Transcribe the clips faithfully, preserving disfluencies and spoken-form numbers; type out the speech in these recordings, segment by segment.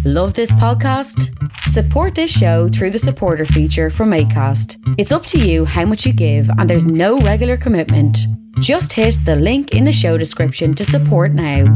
Love this podcast? Support this show through the supporter feature from Acast. It's up to you how much you give, and there's no regular commitment. Just hit the link in the show description to support now.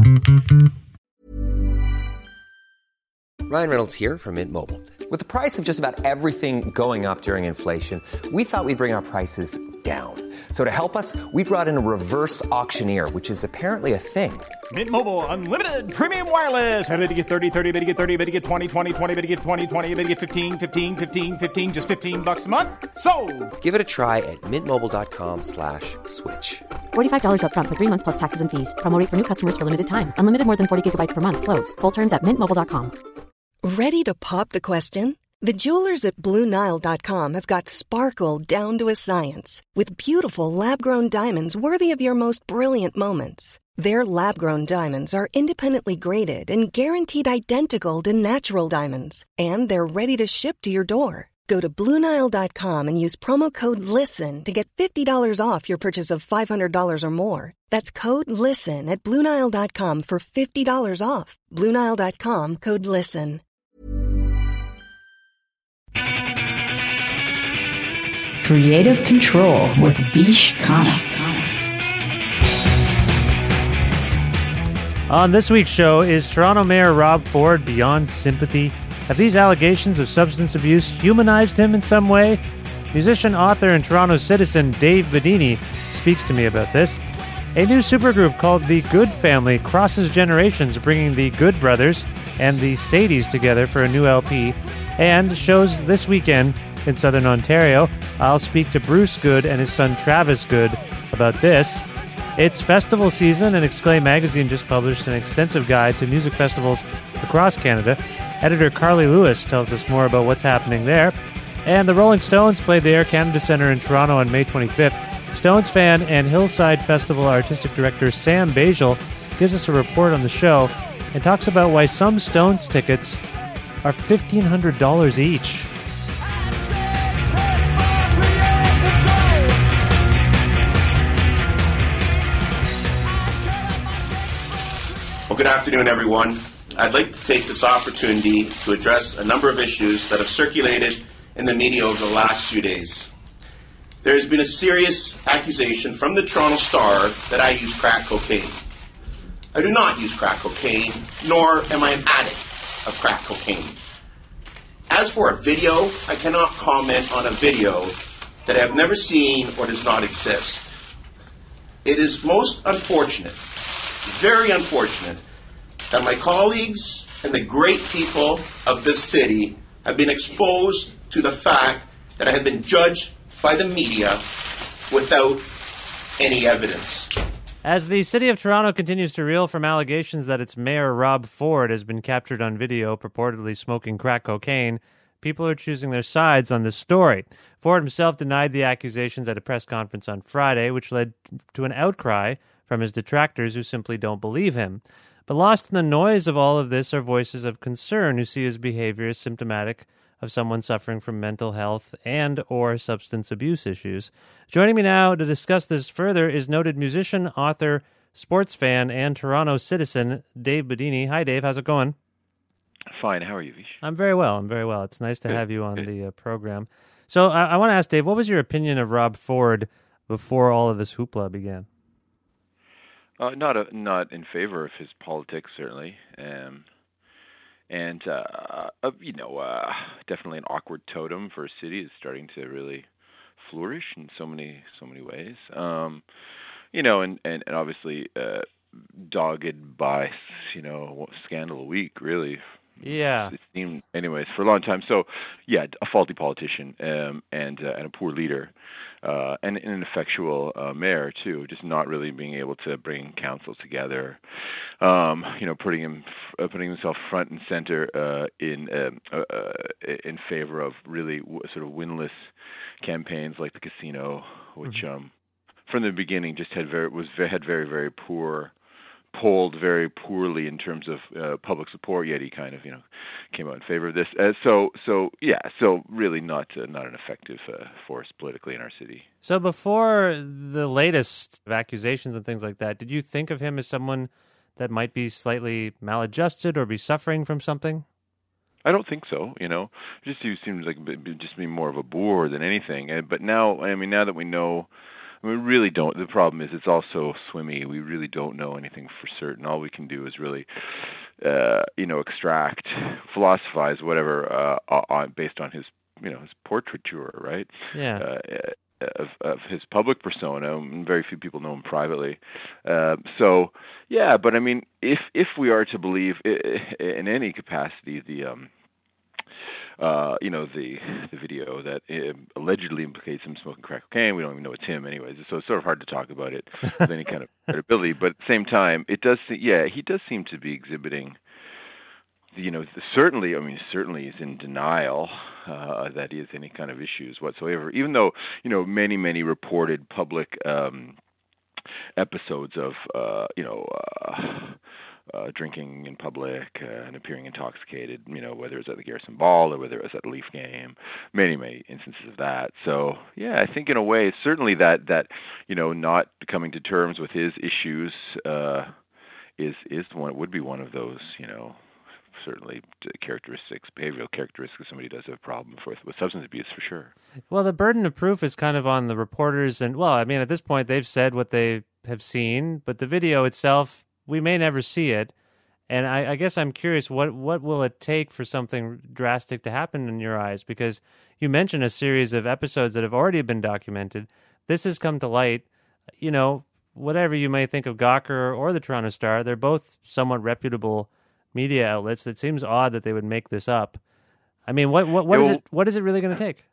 Ryan Reynolds here from Mint Mobile. With the price of just about everything going up during inflation, we thought we'd bring our prices down. So to help us, we brought in a reverse auctioneer, which is apparently a thing. Mint Mobile Unlimited Premium Wireless. How to get thirty, thirty, how to get thirty, how to get twenty, twenty, twenty, how to get twenty, twenty, how to get fifteen, fifteen, fifteen, fifteen, just fifteen bucks a month? Sold! Give it a try at mintmobile.com slash switch. forty-five dollars up front for three months plus taxes and fees. Promo rate for new customers for limited time. Unlimited more than forty gigabytes per month. Slows full terms at mint mobile dot com. Ready to pop the question? The jewelers at Blue Nile dot com have got sparkle down to a science with beautiful lab-grown diamonds worthy of your most brilliant moments. Their lab-grown diamonds are independently graded and guaranteed identical to natural diamonds, and they're ready to ship to your door. Go to Blue Nile dot com and use promo code LISTEN to get fifty dollars off your purchase of five hundred dollars or more. That's code LISTEN at Blue Nile dot com for fifty dollars off. Blue Nile dot com, code LISTEN. Creative Control with Vish Khanna. On this week's show, is Toronto Mayor Rob Ford beyond sympathy? Have these allegations of substance abuse humanized him in some way? Musician, author, and Toronto citizen Dave Bedini speaks to me about this. A new supergroup called The Good Family crosses generations, bringing the Good Brothers and the Sadies together for a new L P, and shows this weekend in Southern Ontario. I'll speak to Bruce Good and his son Travis Good about this. It's festival season, and Exclaim magazine just published an extensive guide to music festivals across Canada. Editor Carly Lewis tells us more about what's happening there. And the Rolling Stones played the Air Canada Centre in Toronto on May twenty-fifth. Stones fan and Hillside Festival artistic director Sam Basil gives us a report on the show and talks about why some Stones tickets are fifteen hundred dollars each. Well, good afternoon, everyone. I'd like to take this opportunity to address a number of issues that have circulated in the media over the last few days. There has been a serious accusation from the Toronto Star that I use crack cocaine. I do not use crack cocaine, nor am I an addict of crack cocaine. As for a video, I cannot comment on a video that I have never seen or does not exist. It is most unfortunate, very unfortunate, that my colleagues and the great people of this city have been exposed to the fact that I have been judged by the media without any evidence. As the city of Toronto continues to reel from allegations that its mayor, Rob Ford, has been captured on video purportedly smoking crack cocaine, people are choosing their sides on this story. Ford himself denied the accusations at a press conference on Friday, which led to an outcry from his detractors who simply don't believe him. But lost in the noise of all of this are voices of concern who see his behavior as symptomatic of someone suffering from mental health and or substance abuse issues. Joining me now to discuss this further is noted musician, author, sports fan, and Toronto citizen, Dave Bedini. Hi, Dave. How's it going? Fine. How are you, Vish? I'm very well. I'm very well. It's nice to Good. have you on Good. the uh, program. So I, I want to ask, Dave, what was your opinion of Rob Ford before all of this hoopla began? Uh, not a, not in favor of his politics, certainly, um, and uh, uh, you know, uh, definitely an awkward totem for a city that's starting to really flourish in so many so many ways. Um, you know, and and, and obviously uh, dogged by you know scandal a week, really. Yeah. It seemed, anyways, for a long time. So, yeah, a faulty politician um, and uh, and a poor leader. Uh, and an ineffectual uh, mayor too, just not really being able to bring councils together. Um, you know, putting him, uh, putting himself front and center uh, in uh, uh, in favor of really w- sort of winless campaigns like the casino, which mm-hmm. um, from the beginning just had very was had very very poor. Polled very poorly in terms of uh, public support, yet he kind of, you know, came out in favor of this. Uh, so, so yeah, so really not uh, not an effective uh, force politically in our city. So before the latest accusations and things like that, did you think of him as someone that might be slightly maladjusted or be suffering from something? I don't think so. You know, it just seems like just being more of a bore than anything. And, but now, I mean, now that we know, we really don't. The problem is it's all so swimmy. We really don't know anything for certain. All we can do is really, uh, you know, extract, philosophize, whatever, uh, on, based on his, you know, his portraiture, right? Yeah. Uh, of, of his public persona, and very few people know him privately. Uh, so, yeah, but I mean, if if we are to believe in any capacity, the um, uh, you know, the the video that uh, allegedly implicates him smoking crack cocaine, we don't even know it's him, anyways. So it's sort of hard to talk about it with any kind of credibility. But at the same time, it does, yeah, he does seem to be exhibiting. You know, certainly, I mean, certainly is in denial uh, that he has any kind of issues whatsoever, even though, you know, many, many reported public um, episodes of, uh, you know, uh, uh, drinking in public uh, and appearing intoxicated, you know, whether it's at the Garrison Ball or whether it was at a Leaf game, many, many instances of that. So, yeah, I think in a way, certainly that, that you know, not coming to terms with his issues uh, is, is one, would be one of those, you know, certainly characteristics, behavioral characteristics somebody does have a problem with, with substance abuse, for sure. Well, the burden of proof is kind of on the reporters. And, well, I mean, at this point, they've said what they have seen, but the video itself, we may never see it. And I, I guess I'm curious, what, what will it take for something drastic to happen in your eyes? Because you mentioned a series of episodes that have already been documented. This has come to light. You know, whatever you may think of Gawker or the Toronto Star, they're both somewhat reputable media outlets. It seems odd that they would make this up. I mean, what what what is it? What is it really going to take?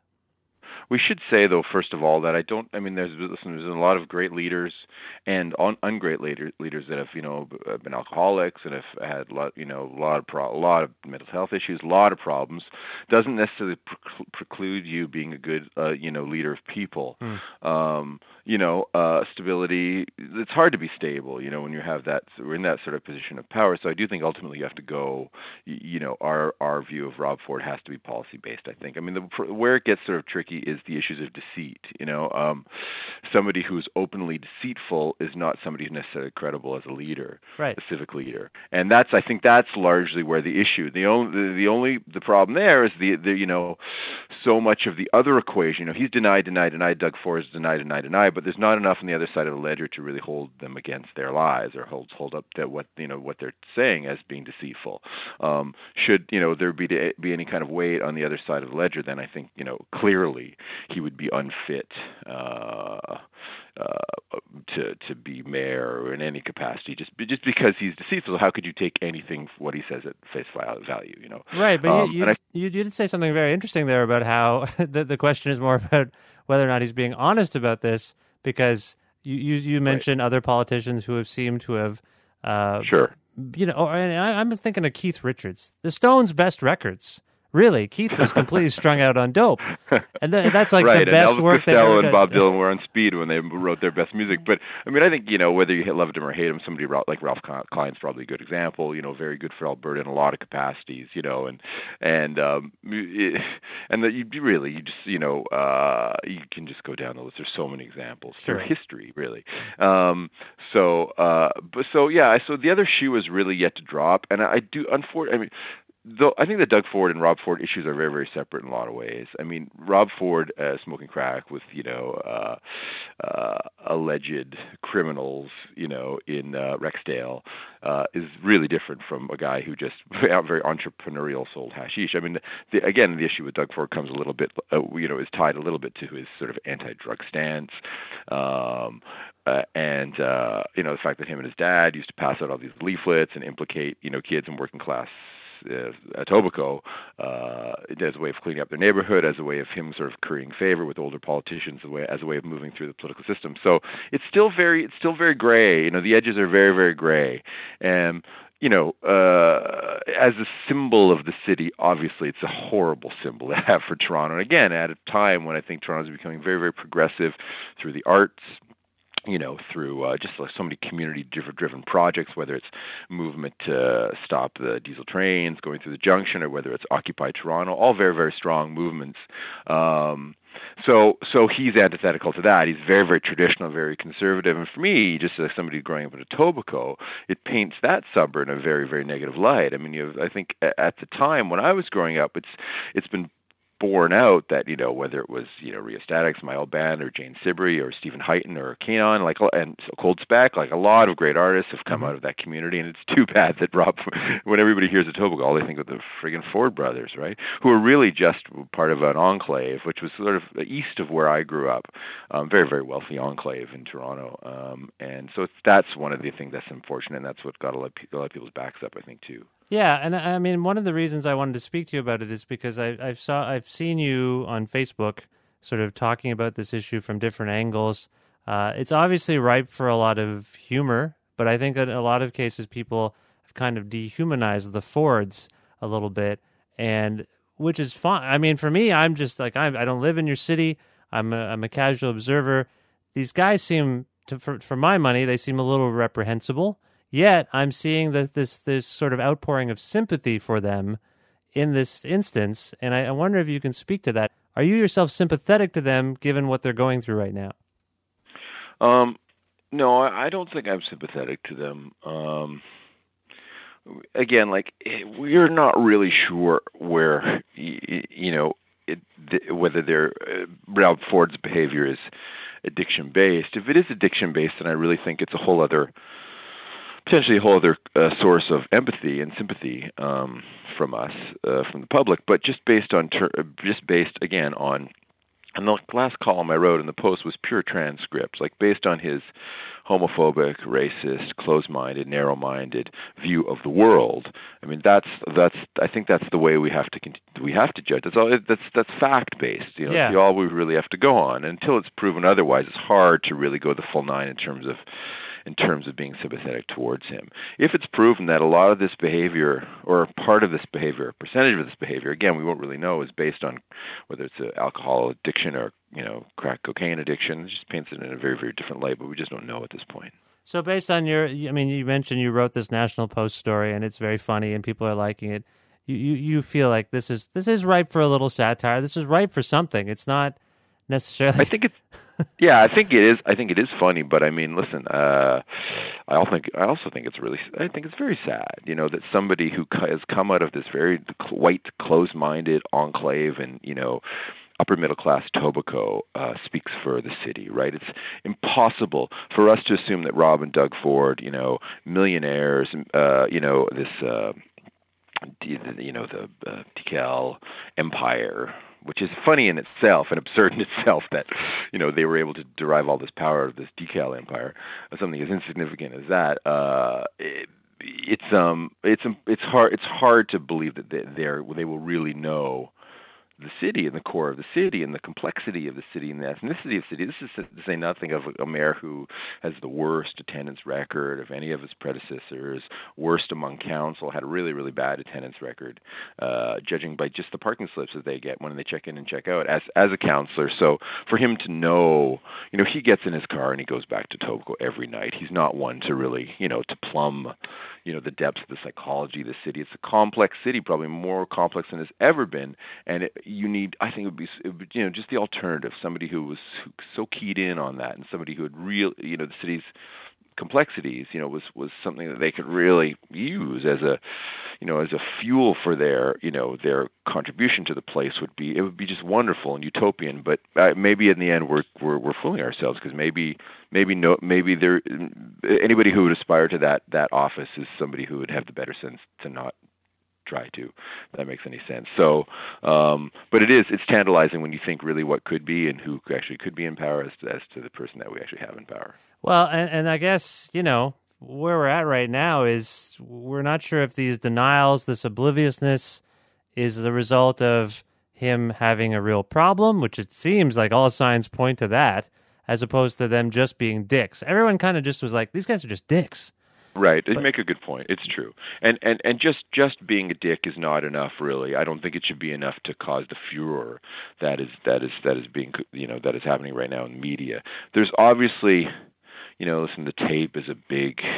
We should say, though, first of all, that I don't. I mean, there's listen, there's a lot of great leaders and un, ungreat leader, leaders that have, you know, been alcoholics and have had, lot, you know, a lot of pro, a lot of mental health issues, a lot of problems. Doesn't necessarily pre- preclude you being a good, uh, you know, leader of people. Mm. Um, you know, uh, stability. It's hard to be stable, you know, when you have that. We're in that sort of position of power. So I do think ultimately you have to go. You, you know, our our view of Rob Ford has to be policy based. I think. I mean, the, where it gets sort of tricky is the issues of deceit. You know, um, somebody who's openly deceitful is not somebody who's necessarily credible as a leader, right. a civic leader. And that's, I think, that's largely where the issue. The only, the, the only, the problem there is the, the, you know, so much of the other equation. You know, he's denied, denied, denied. Doug Ford is denied, denied, denied. But there's not enough on the other side of the ledger to really hold them against their lies or hold hold up that what you know what they're saying as being deceitful. Um, should you know there be to, be any kind of weight on the other side of the ledger, then I think you know clearly he would be unfit uh, uh, to to be mayor or in any capacity, just just because he's deceitful. How could you take anything what he says at face value? You know, right? But um, you, you, I, you you did say something very interesting there about how the the question is more about whether or not he's being honest about this, because you you, you mentioned right. other politicians who have seemed to have uh, sure, you know, or, and I, I'm thinking of Keith Richards, the Stones' best records. Really, Keith was completely strung out on dope, and th- that's like right. the best and Elvis work they've Costello ever and done. Bob Dylan were on speed when they wrote their best music. But I mean, I think you know whether you loved him or hate him, somebody like Ralph Klein's probably a good example. You know, very good for Alberta in a lot of capacities. You know, and and um, it, and that you really you just you know uh, you can just go down the list. There's so many examples sure. through history, really. Um, so, uh, but so yeah. So the other shoe is really yet to drop, and I do unfortunately. I mean. Though I think the Doug Ford and Rob Ford issues are very, very separate in a lot of ways. I mean, Rob Ford uh, smoking crack with, you know, uh, uh, alleged criminals, you know, in uh, Rexdale uh, is really different from a guy who just very entrepreneurial sold hashish. I mean, the, again, the issue with Doug Ford comes a little bit, uh, you know, is tied a little bit to his sort of anti-drug stance. Um, Uh, and, uh, you know, the fact that him and his dad used to pass out all these leaflets and implicate, you know, kids in working class uh, Etobicoke uh, as a way of cleaning up their neighborhood, as a way of him sort of currying favor with older politicians, as a way, as a way of moving through the political system. So it's still very, it's still very gray. You know, the edges are very, very gray. And, you know, uh, as a symbol of the city, obviously it's a horrible symbol to have for Toronto. And again, at a time when I think Toronto is becoming very, very progressive through the arts, you know, through uh, just like so many community-driven projects, whether it's movement to stop the diesel trains going through the junction or whether it's Occupy Toronto, all very, very strong movements. Um, so so he's antithetical to that. He's very, very traditional, very conservative. And for me, just as somebody growing up in Etobicoke, it paints that suburb in a very, very negative light. I mean, you have, I think at the time when I was growing up, it's it's been borne out that, you know, whether it was, you know, Rheostatics, my old band, or Jane Sibrey, or Stephen Heighton, or Kanon, like, and Cold Spec, like a lot of great artists have come mm-hmm. out of that community, and it's too bad that Rob, when everybody hears Etobicoke, all they think of the friggin' Ford brothers, right, who are really just part of an enclave, which was sort of east of where I grew up, um, very, very wealthy enclave in Toronto, um, and so it's, that's one of the things that's unfortunate, and that's what got a lot, of, a lot of people's backs up, I think, too. Yeah, and I mean, one of the reasons I wanted to speak to you about it is because I, I've saw I've seen you on Facebook, sort of talking about this issue from different angles. Uh, it's obviously ripe for a lot of humor, but I think in a lot of cases people have kind of dehumanized the Fords a little bit, and which is fine. I mean, for me, I'm just like I'm, I don't live in your city. I'm a, I'm a casual observer. These guys seem, to, for for my money, they seem a little reprehensible. Yet I'm seeing that this this sort of outpouring of sympathy for them in this instance, and I, I wonder if you can speak to that. Are you yourself sympathetic to them, given what they're going through right now? Um, no, I don't think I'm sympathetic to them. Um, again, like we're not really sure where you know it, whether their uh, Ralph Ford's behavior is addiction based. If it is addiction based, then I really think it's a whole other. Potentially a whole other uh, source of empathy and sympathy um, from us, uh, from the public, but just based on, ter- just based again on, and the last column I wrote in the Post was pure transcript, like based on his homophobic, racist, closed-minded, narrow-minded view of the world. I mean, that's that's. I think that's the way we have to we have to judge. That's all. That's that's fact-based. You know, yeah. It's all we really have to go on. And until it's proven otherwise, it's hard to really go the full nine in terms of. in terms of being sympathetic towards him. If it's proven that a lot of this behavior, or part of this behavior, a percentage of this behavior, again, we won't really know, is based on whether it's an alcohol addiction or, you know, crack cocaine addiction. It just paints it in a very, very different light, but we just don't know at this point. So based on your, I mean, you mentioned you wrote this National Post story, and it's very funny, and people are liking it. You, you, you feel like this is this is ripe for a little satire. This is ripe for something. It's not necessarily. I think it's. Yeah, I think it is. I think it is funny, but I mean, listen. Uh, I also think. I also think it's really. I think it's very sad. You know, that somebody who has come out of this very white, closed-minded enclave, and you know, upper middle class Etobicoke uh, speaks for the city. Right? It's impossible for us to assume that Rob and Doug Ford, you know, millionaires, uh, you know, this, uh, you know, the uh, D K L empire. Which is funny in itself and absurd in itself that, you know, they were able to derive all this power of this D K L empire, something as insignificant as that. Uh, it, it's um, it's it's hard it's hard to believe that they they're, they will really know the city and the core of the city and the complexity of the city and the ethnicity of the city. This is to say nothing of a mayor who has the worst attendance record of any of his predecessors, worst among council, had a really, really bad attendance record, uh, judging by just the parking slips that they get when they check in and check out as as a councillor. So for him to know, you know, he gets in his car and he goes back to Etobicoke every night. He's not one to really, you know, to plumb, you know, the depths of the psychology of the city. It's a complex city, probably more complex than it's ever been, and it, you need, I think it would be, it would, you know, just the alternative, somebody who was so keyed in on that and somebody who had real, you know, the city's complexities, you know, was, was something that they could really use as a, you know, as a fuel for their, you know, their contribution to the place would be, it would be just wonderful and utopian. But uh, maybe in the end we're, we're, we're fooling ourselves because maybe, maybe no, maybe there, anybody who would aspire to that, that office is somebody who would have the better sense to not try to, if that makes any sense. So, um, but it is, it's tantalizing when you think really what could be and who actually could be in power as to, as to the person that we actually have in power. Well, and, and I guess, you know, where we're at right now is we're not sure if these denials, this obliviousness is the result of him having a real problem, which it seems like all signs point to that, as opposed to them just being dicks. Everyone kind of just was like, these guys are just dicks. Right. You make a good point. It's true. And and and just, just being a dick is not enough, really. I don't think it should be enough to cause the furor that is that is that is being, you know, that is happening right now in media. There's obviously, you know, listen, the tape is a big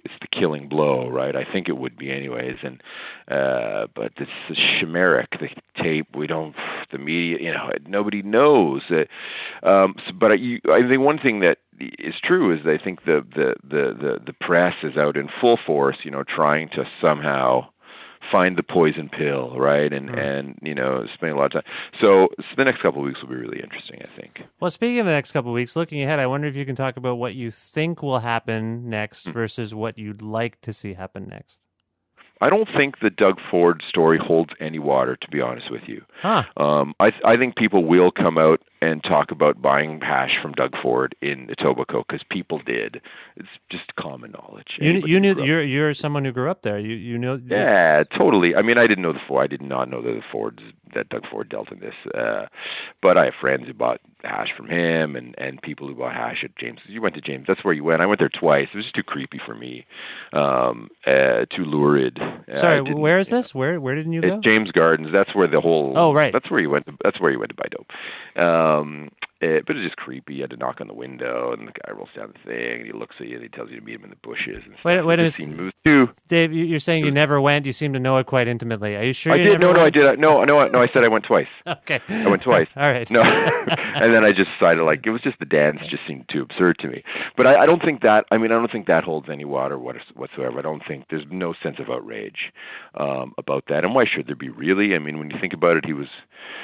it's the killing blow, right? I think it would be anyways. And uh, but it's the chimeric, the tape. We don't, the media, you know, nobody knows that. Um, so, but I, you, I think one thing that is true is I think the the the the, the press is out in full force, you know, trying to somehow find the poison pill, right? And, mm. and you know, spending a lot of time. So, so the next couple of weeks will be really interesting, I think. Well, speaking of the next couple of weeks, looking ahead, I wonder if you can talk about what you think will happen next mm. versus what you'd like to see happen next. I don't think the Doug Ford story holds any water, to be honest with you. Huh. Um, I, I think people will come out and talk about buying hash from Doug Ford in Etobicoke because people did. It's just common knowledge. You, you knew you're you're someone who grew up there. You you know. Yeah, totally. I mean, I didn't know the Ford. I did not know that the Fords that Doug Ford dealt in this. Uh, but I have friends who bought hash from him, and, and people who bought hash at James. You went to James. That's where you went. I went there twice. It was just too creepy for me. Um, uh, too lurid. Sorry, uh, where is this? Know. Where where didn't you go? At James Gardens. That's where the whole. Oh, right. That's where you went. To, that's where you went to buy dope. Um, it, but it's just creepy. You had to knock on the window, and the guy rolls down the thing, and he looks at you, and he tells you to meet him in the bushes. And wait, wait a minute, Dave. You're saying you never went. You seem to know it quite intimately. Are you sure? I you did. Never no, went? no, I did. No, no, no. I said I went twice. Okay, I went twice. All right. No, and then I just decided like it was just the dance just seemed too absurd to me. But I, I don't think that. I mean, I don't think that holds any water whatsoever. I don't think there's no sense of outrage um, about that. And why should there be really? I mean, when you think about it, he was.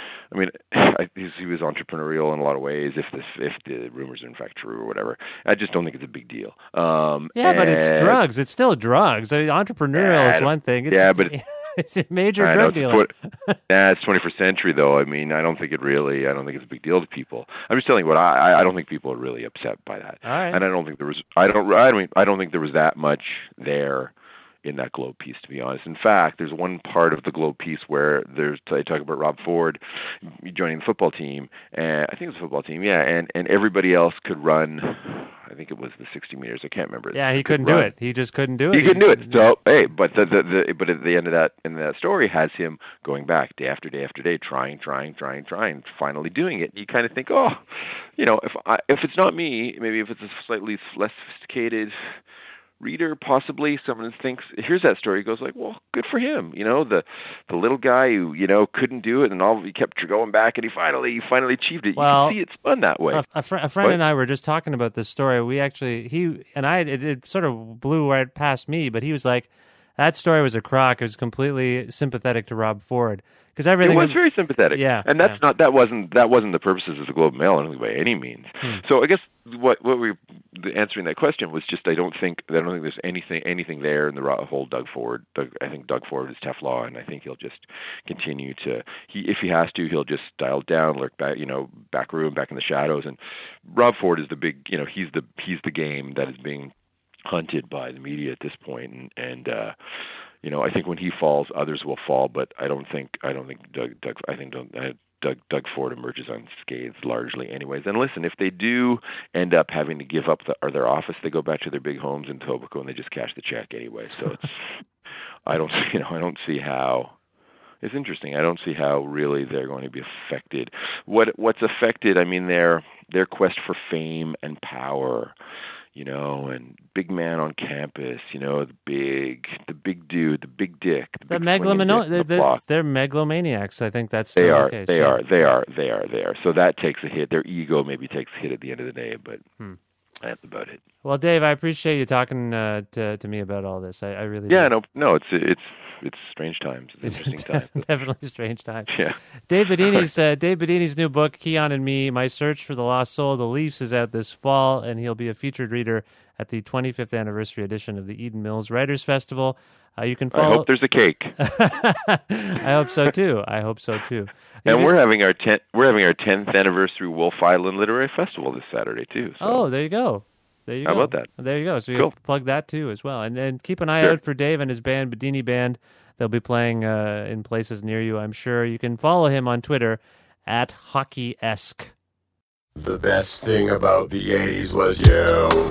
I mean, I, he was entrepreneurial in a lot of ways. If this, if the rumors are in fact true or whatever, I just don't think it's a big deal. Um, yeah, and, but it's drugs. It's still drugs. I mean, entrepreneurial is one thing. It's, yeah, but it's a major I drug know, dealer. It's, yeah, it's twenty-first century though. I mean, I don't think it really. I don't think it's a big deal to people. I'm just telling you what I. I don't think people are really upset by that. All right. And I don't think there was. I don't. I don't. I don't think there was that much there in that Globe piece, to be honest. In fact, there's one part of the Globe piece where there's I talk about Rob Ford joining the football team, and I think it was the football team, yeah, and, and everybody else could run. I think it was the sixty meters. I can't remember. Yeah, he couldn't do it. He just couldn't do it. He couldn't do it. So hey, but the, the, the but at the end of that in that story has him going back day after day after day, trying, trying, trying, trying, finally doing it. You kind of think, oh, you know, if I, if it's not me, maybe if it's a slightly less sophisticated reader, possibly someone thinks here's that story, goes like, well, good for him, you know, the the little guy who, you know, couldn't do it, and all he kept going back, and he finally he finally achieved it. Well, you can see it's spun that way. A, a, fr- a friend but, and I were just talking about this story. We actually he and I it, it sort of blew right past me, but he was like, that story was a crock. It was completely sympathetic to Rob Ford because everything it was very sympathetic. Yeah, and that's yeah. not that wasn't that wasn't the purposes of the Globe and Mail anyway, by any means. Hmm. So I guess what what we the answering that question was just I don't think I don't think there's anything anything there in the whole Doug Ford. Doug, I think Doug Ford is Teflon, and I think he'll just continue to he if he has to he'll just dial down, lurk back, you know, back room, back in the shadows. And Rob Ford is the big, you know, he's the he's the game that is being hunted by the media at this point, and and. uh You know, I think when he falls, others will fall. But I don't think I don't think Doug. Doug I think don't, uh, Doug Doug Ford emerges unscathed largely, anyways. And listen, if they do end up having to give up the, or their office, they go back to their big homes in Etobicoke and they just cash the check anyway. So it's I don't you know I don't see how. It's interesting. I don't see how really they're going to be affected. What what's affected? I mean, their their quest for fame and power. You know, and big man on campus, you know, the big, the big dude, the big dick. The the megalomano- the they're, they're megalomaniacs. I think that's they the are, case, they yeah. are, they are, they are, they are. So that takes a hit. Their ego maybe takes a hit at the end of the day, but hmm. that's about it. Well, Dave, I appreciate you talking uh, to to me about all this. I, I really yeah, do. no, no, it's it's it's strange times. It's interesting times. Definitely strange times. Yeah. Dave Bedini's uh, Dave Bedini's new book, Keon and Me: My Search for the Lost Soul of the Leafs, is out this fall, and he'll be a featured reader at the twenty-fifth anniversary edition of the Eden Mills Writers Festival. Uh, you can follow. I hope there's a cake. I hope so too. I hope so too. You and can... we're having our tenth we're having our tenth anniversary Wolf Island Literary Festival this Saturday too. So. Oh, there you go. There you How go. about that? There you go. So you cool. plug that too as well, and and keep an eye sure. out for Dave and his band, Bedini Band. They'll be playing uh, in places near you, I'm sure. You can follow him on Twitter at HockeyEsque. The best thing about the eighties was you.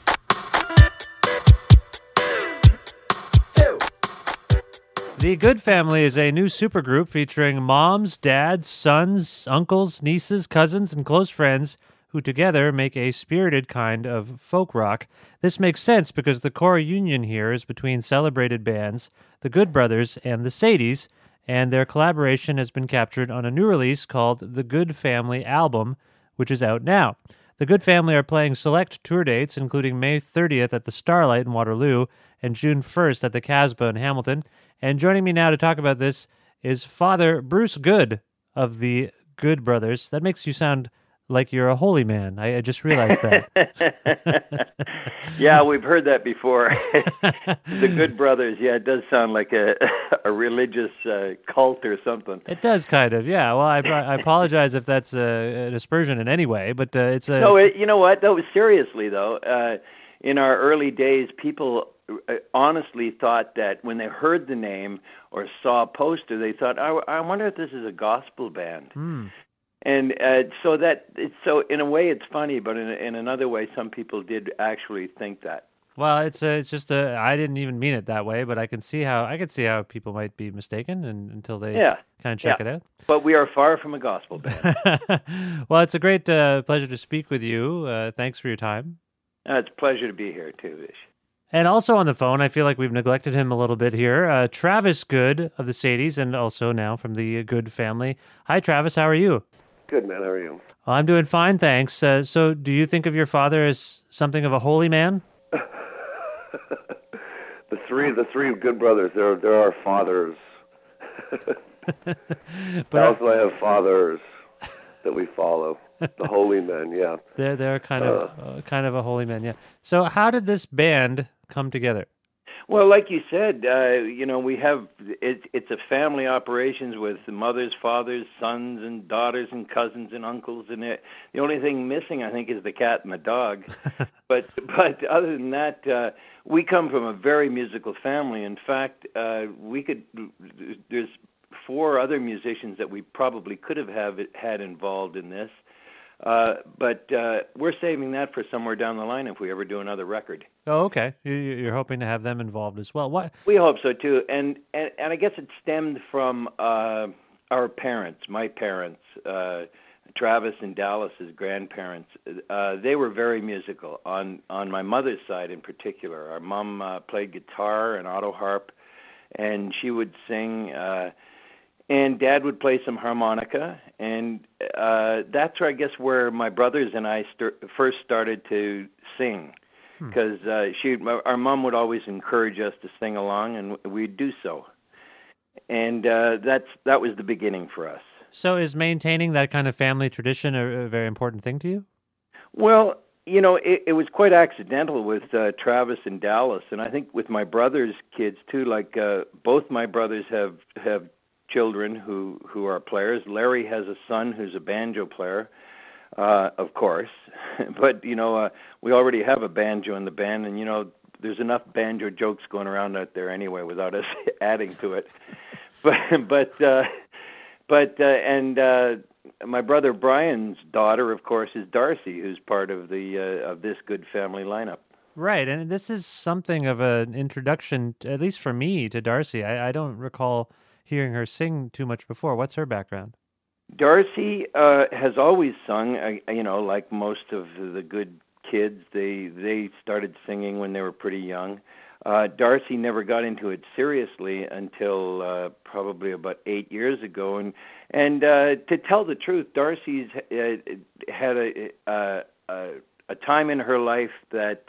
The Good Family is a new supergroup featuring moms, dads, sons, uncles, nieces, cousins, and close friends who together make a spirited kind of folk rock. This makes sense because the core union here is between celebrated bands, the Good Brothers and the Sadies, and their collaboration has been captured on a new release called The Good Family Album, which is out now. The Good Family are playing select tour dates, including May thirtieth at the Starlight in Waterloo and June first at the Casbah in Hamilton. And joining me now to talk about this is Father Bruce Good of the Good Brothers. That makes you sound like you're a holy man. I, I just realized that. Yeah, we've heard that before. The Good Brothers, yeah, it does sound like a, a religious uh, cult or something. It does kind of, yeah. Well, I, I apologize if that's a, an aspersion in any way, but uh, it's a... No, it, you know what? Though, seriously, though, uh, in our early days, people honestly thought that when they heard the name or saw a poster, they thought, I, I wonder if this is a gospel band. Hmm. And uh, so that it's so in a way it's funny, but in, in another way, some people did actually think that. Well, it's a, it's just a. I didn't even mean it that way, but I can see how I can see how people might be mistaken, and until they yeah. kind of check yeah. it out. But we are far from a gospel band. Well, it's a great uh, pleasure to speak with you. Uh, thanks for your time. Uh, it's a pleasure to be here too, Vish. And also on the phone, I feel like we've neglected him a little bit here. Uh, Travis Good of the Sadies, and also now from the Good Family. Hi, Travis. How are you? Good, man. How are you? Well, I'm doing fine, thanks. Uh, so do you think of your father as something of a holy man? the three the three Good Brothers, they're, they're our fathers. But also I have fathers that we follow. The holy men, yeah. They're, they're kind, of, uh, uh, kind of a holy man, yeah. So how did this band come together? Well, like you said, uh, you know, we have, it, it's a family operations with mothers, fathers, sons, and daughters, and cousins, and uncles, and it, the only thing missing, I think, is the cat and the dog. but but other than that, uh, we come from a very musical family. In fact, uh, we could, there's four other musicians that we probably could have have had involved in this, uh, but uh, we're saving that for somewhere down the line if we ever do another record. Oh, okay. You're hoping to have them involved as well. What? We hope so too, and and, and I guess it stemmed from uh, our parents, my parents, uh, Travis and Dallas's grandparents. Uh, they were very musical. On on my mother's side, in particular, our mom uh, played guitar and auto harp, and she would sing. Uh, and Dad would play some harmonica, and uh, that's where I guess where my brothers and I st- first started to sing. Because uh, she, our mom would always encourage us to sing along, and we'd do so. And uh, that's that was the beginning for us. So is maintaining that kind of family tradition a, a very important thing to you? Well, you know, it, it was quite accidental with uh, Travis and Dallas, and I think with my brother's kids too. Like uh, both my brothers have have children who, who are players. Larry has a son who's a banjo player. Uh, of course, but you know, uh, we already have a banjo in the band, and you know, there's enough banjo jokes going around out there anyway, without us adding to it. But, but, uh, but, uh, and uh, my brother Brian's daughter, of course, is Darcy, who's part of the uh, of this Good Family lineup. Right, and this is something of an introduction, at least for me, to Darcy. I, I don't recall hearing her sing too much before. What's her background? Darcy uh, has always sung, uh, you know, like most of the good kids. They they started singing when they were pretty young. Uh, Darcy never got into it seriously until uh, probably about eight years ago. And and uh, to tell the truth, Darcy's uh, had a, a a time in her life that,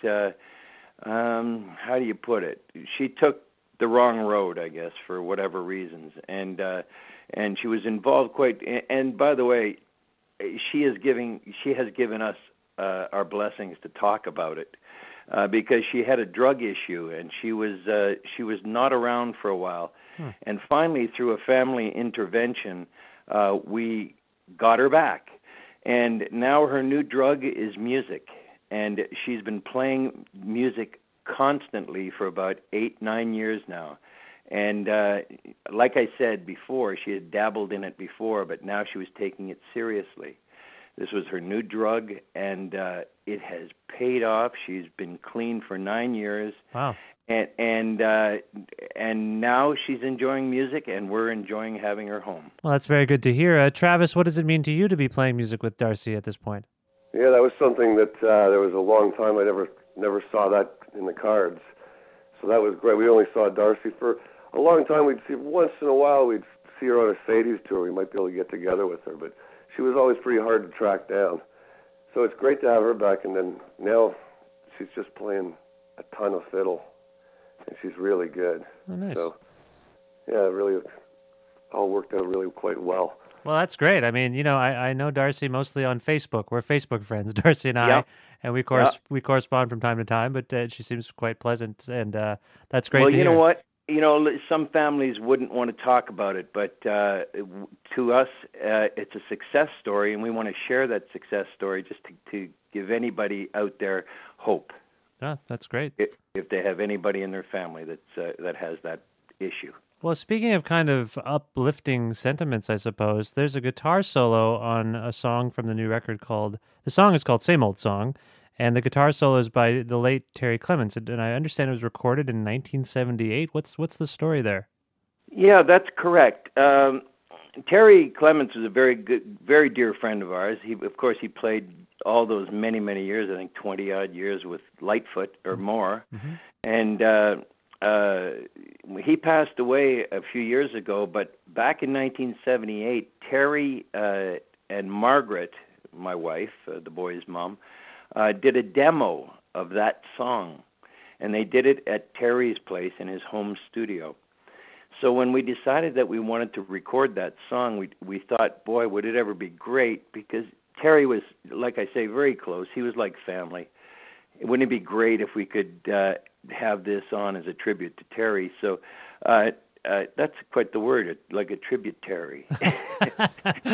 uh, um, how do you put it? She took the wrong road, I guess, for whatever reasons. And uh, And she was involved quite. And by the way, she is giving. She has given us uh, our blessings to talk about it, uh, because she had a drug issue, and she was uh, she was not around for a while. Hmm. And finally, through a family intervention, uh, we got her back. And now her new drug is music, and she's been playing music constantly for about eight, nine years now. And uh, like I said before, she had dabbled in it before, but now she was taking it seriously. This was her new drug, and uh, it has paid off. She's been clean for nine years. Wow. And and uh, and now she's enjoying music, and we're enjoying having her home. Well, that's very good to hear. Uh, Travis, what does it mean to you to be playing music with Darcy at this point? Yeah, that was something that uh, there was a long time I never never saw that in the cards. So that was great. We only saw Darcy for a long time. We'd see once in a while. We'd see her on a Sadie's tour. We might be able to get together with her, but she was always pretty hard to track down. So it's great to have her back. And then now she's just playing a ton of fiddle, and she's really good. Oh, nice. So yeah, it really all worked out really quite well. Well, that's great. I mean, you know, I, I know Darcy mostly on Facebook. We're Facebook friends, Darcy and I, Yep. and we cor- Yep. we correspond from time to time. But uh, she seems quite pleasant, and uh, that's great well, to you hear. know what? You know, some families wouldn't want to talk about it, but uh, to us, uh, it's a success story, and we want to share that success story just to, to give anybody out there hope. Yeah, that's great. If, if they have anybody in their family that's uh, that has that issue. Well, speaking of kind of uplifting sentiments, I suppose, there's a guitar solo on a song from the new record called, the song is called Same Old Song, and the guitar solo is by the late Terry Clements, and I understand it was recorded in nineteen seventy-eight. What's what's the story there? Yeah, that's correct. Um, Terry Clements was a very good, very dear friend of ours. He, of course, he played all those many, many years, I think twenty-odd years with Lightfoot or more, mm-hmm. and uh, uh, he passed away a few years ago, but back in nineteen seventy-eight, Terry uh, and Margaret, my wife, uh, the boy's mom, uh, did a demo of that song, and they did it at Terry's place in his home studio. So when we decided that we wanted to record that song, we we thought, boy, would it ever be great, because Terry was, like I say, very close. He was like family. Wouldn't it be great if we could uh, have this on as a tribute to Terry? So uh, uh, that's quite the word, like a tributary. Yeah,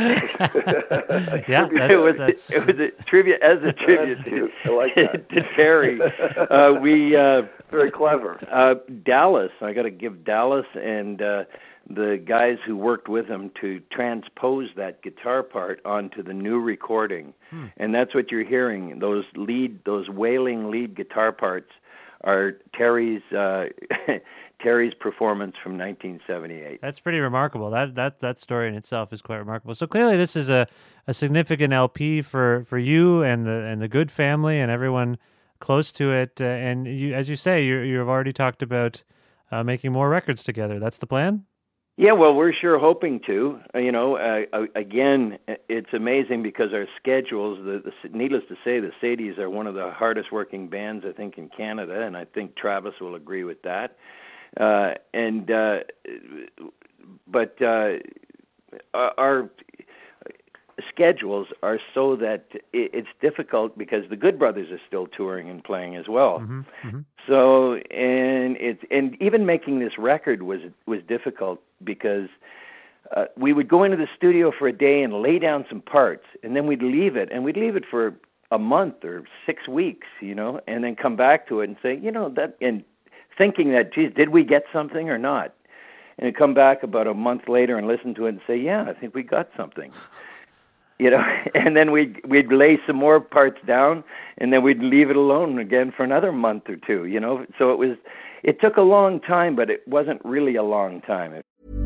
it was that's... it was a tribute as a tribute to, I like that. to Terry. Uh, we uh, very clever. Uh, Dallas, I got to give Dallas and uh, the guys who worked with him to transpose that guitar part onto the new recording, hmm. and that's what you're hearing. Those lead, those wailing lead guitar parts are Terry's uh, Terry's performance from nineteen seventy-eight. That's pretty remarkable. That that that story in itself is quite remarkable. So clearly, this is a, a significant L P for, for you and the and the Good family and everyone close to it. Uh, and you, as you say, you you've already talked about uh, making more records together. That's the plan? Yeah, well, we're sure hoping to. Uh, you know, uh, again, it's amazing because our schedules, the, the, needless to say, the Sadies are one of the hardest working bands, I think, in Canada, and I think Travis will agree with that. Uh, and uh, But uh, our schedules are so that it's difficult because the Good Brothers are still touring and playing as well. Mm-hmm, mm-hmm. So and it's and even making this record was was difficult because uh, we would go into the studio for a day and lay down some parts, and then we'd leave it, and we'd leave it for a month or six weeks, you know, and then come back to it and say, you know, that, and thinking that, geez, did we get something or not? And I'd come back about a month later and listen to it and say, yeah, I think we got something. You know, and then we'd, we'd lay some more parts down, and then we'd leave it alone again for another month or two, you know. So it was, it took a long time, but it wasn't really a long time.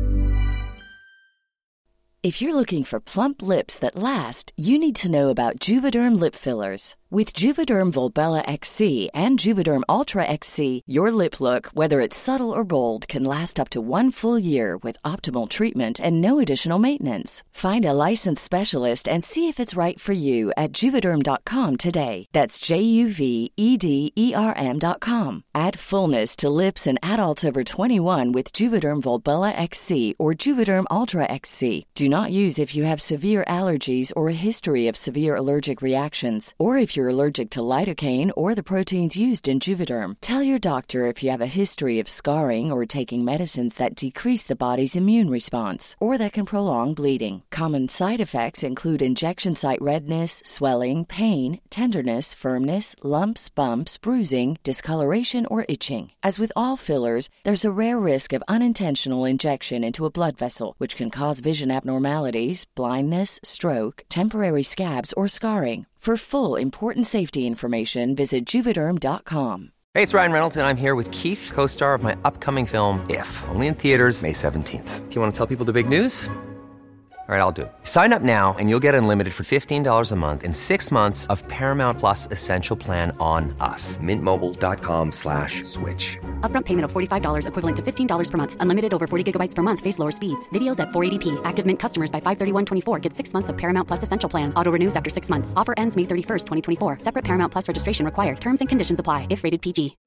If you're looking for plump lips that last, you need to know about Juvederm lip fillers. With Juvederm Volbella X C and Juvederm Ultra X C, your lip look, whether it's subtle or bold, can last up to one full year with optimal treatment and no additional maintenance. Find a licensed specialist and see if it's right for you at Juvederm dot com today. That's J U V E D E R M dot com. Add fullness to lips in adults over twenty-one with Juvederm Volbella X C or Juvederm Ultra X C. Do not use if you have severe allergies or a history of severe allergic reactions, or if you're allergic to lidocaine or the proteins used in Juvederm. Tell your doctor if you have a history of scarring or taking medicines that decrease the body's immune response or that can prolong bleeding. Common side effects include injection site redness, swelling, pain, tenderness, firmness, lumps, bumps, bruising, discoloration, or itching. As with all fillers, there's a rare risk of unintentional injection into a blood vessel, which can cause vision abnormalities, blindness, stroke, temporary scabs, or scarring. For full, important safety information, visit Juvederm dot com. Hey, it's Ryan Reynolds, and I'm here with Keith, co-star of my upcoming film, If, only in theaters May seventeenth. Do you want to tell people the big news? All right, I'll do it. Sign up now and you'll get unlimited for fifteen dollars a month and six months of Paramount Plus Essential Plan on us. Mintmobile.com slash switch. Upfront payment of forty-five dollars equivalent to fifteen dollars per month. Unlimited over forty gigabytes per month. Face lower speeds. Videos at four eighty p. Active Mint customers by five thirty-one twenty-four get six months of Paramount Plus Essential Plan. Auto renews after six months. Offer ends May thirty-first, twenty twenty-four. Separate Paramount Plus registration required. Terms and conditions apply if rated P G.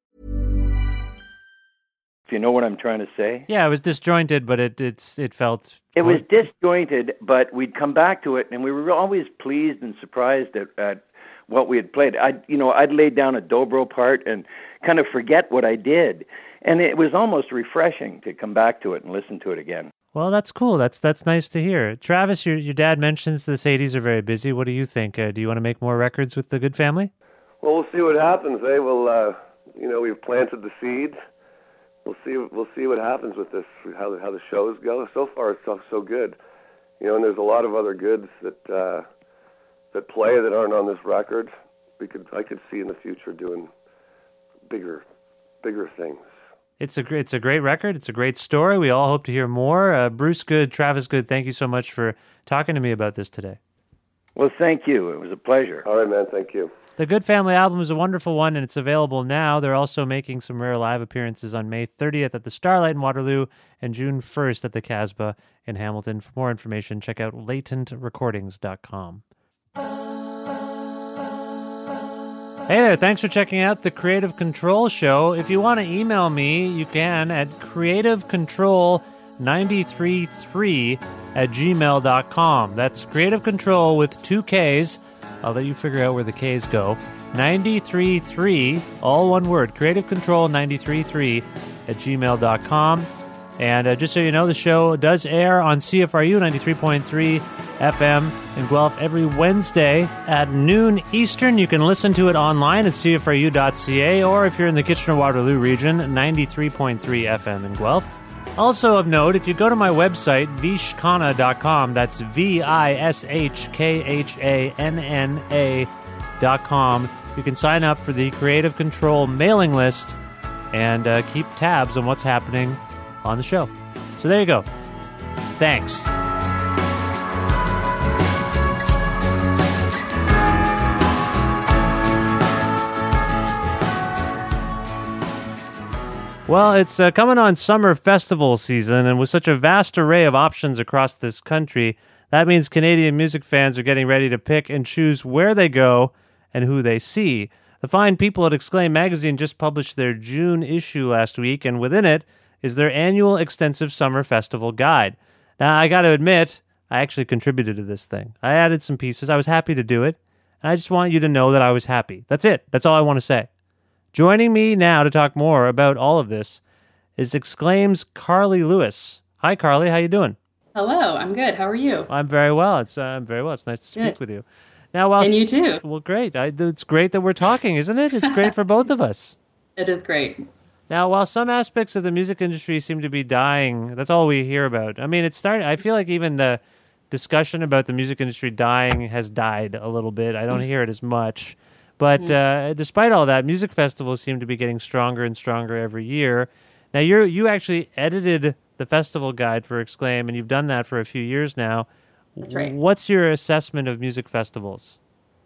If you know what I'm trying to say? Yeah, it was disjointed, but it it's it felt... It was disjointed, but we'd come back to it, and we were always pleased and surprised at, at what we had played. I'd, you know, I'd lay down a dobro part and kind of forget what I did, and it was almost refreshing to come back to it and listen to it again. Well, that's cool. That's that's nice to hear. Travis, your your dad mentions the Sadies are very busy. What do you think? Uh, do you want to make more records with the Good Family? Well, we'll see what happens. Eh? We'll, uh, you know, we've planted the seeds. We'll see. We'll see what happens with this. How how the shows go. So far, it's so so good. You know, and there's a lot of other goods that uh, that play that aren't on this record. We could I could see in the future doing bigger bigger things. It's a it's a great record. It's a great story. We all hope to hear more. Uh, Bruce Good, Travis Good, thank you so much for talking to me about this today. Well, thank you. It was a pleasure. All right, man. Thank you. The Good Family album is a wonderful one, and it's available now. They're also making some rare live appearances on May thirtieth at the Starlight in Waterloo and June first at the Casbah in Hamilton. For more information, check out latent recordings dot com. Hey there, thanks for checking out the Creative Control Show. If you want to email me, you can at creative control nine three three at gmail dot com. That's Creative Control with two Ks. I'll let you figure out where the K's go. nine three three, all one word, Creative Control nine three three at gmail dot com. And uh, just so you know, the show does air on C F R U ninety-three point three F M in Guelph every Wednesday at noon Eastern. You can listen to it online at c f r u dot c a, or if you're in the Kitchener-Waterloo region, ninety-three point three F M in Guelph. Also of note, if you go to my website, vish khanna dot com, that's V I S H K H A N N A dot com, you can sign up for the Creative Control mailing list and uh, keep tabs on what's happening on the show. So there you go. Thanks. Well, it's uh, coming on summer festival season, and with such a vast array of options across this country, that means Canadian music fans are getting ready to pick and choose where they go and who they see. The fine people at Exclaim Magazine just published their June issue last week, and within it is their annual extensive summer festival guide. Now, I got to admit, I actually contributed to this thing. I added some pieces. I was happy to do it, and I just want you to know that I was happy. That's it. That's all I want to say. Joining me now to talk more about all of this is Exclaim's Carly Lewis. Hi, Carly. How you doing? Hello. I'm good. How are you? I'm very well. It's uh, I'm very well. It's nice to speak good. with you. Now, while and you too. Well, great. I, it's great that we're talking, isn't it? It's great for both of us. It is great. Now, while some aspects of the music industry seem to be dying, that's all we hear about. I mean, it started. I feel like even the discussion about the music industry dying has died a little bit. I don't hear it as much. But mm-hmm. uh, despite all that, music festivals seem to be getting stronger and stronger every year. Now, you you actually edited the festival guide for Exclaim, and you've done that for a few years now. That's right. What's your assessment of music festivals?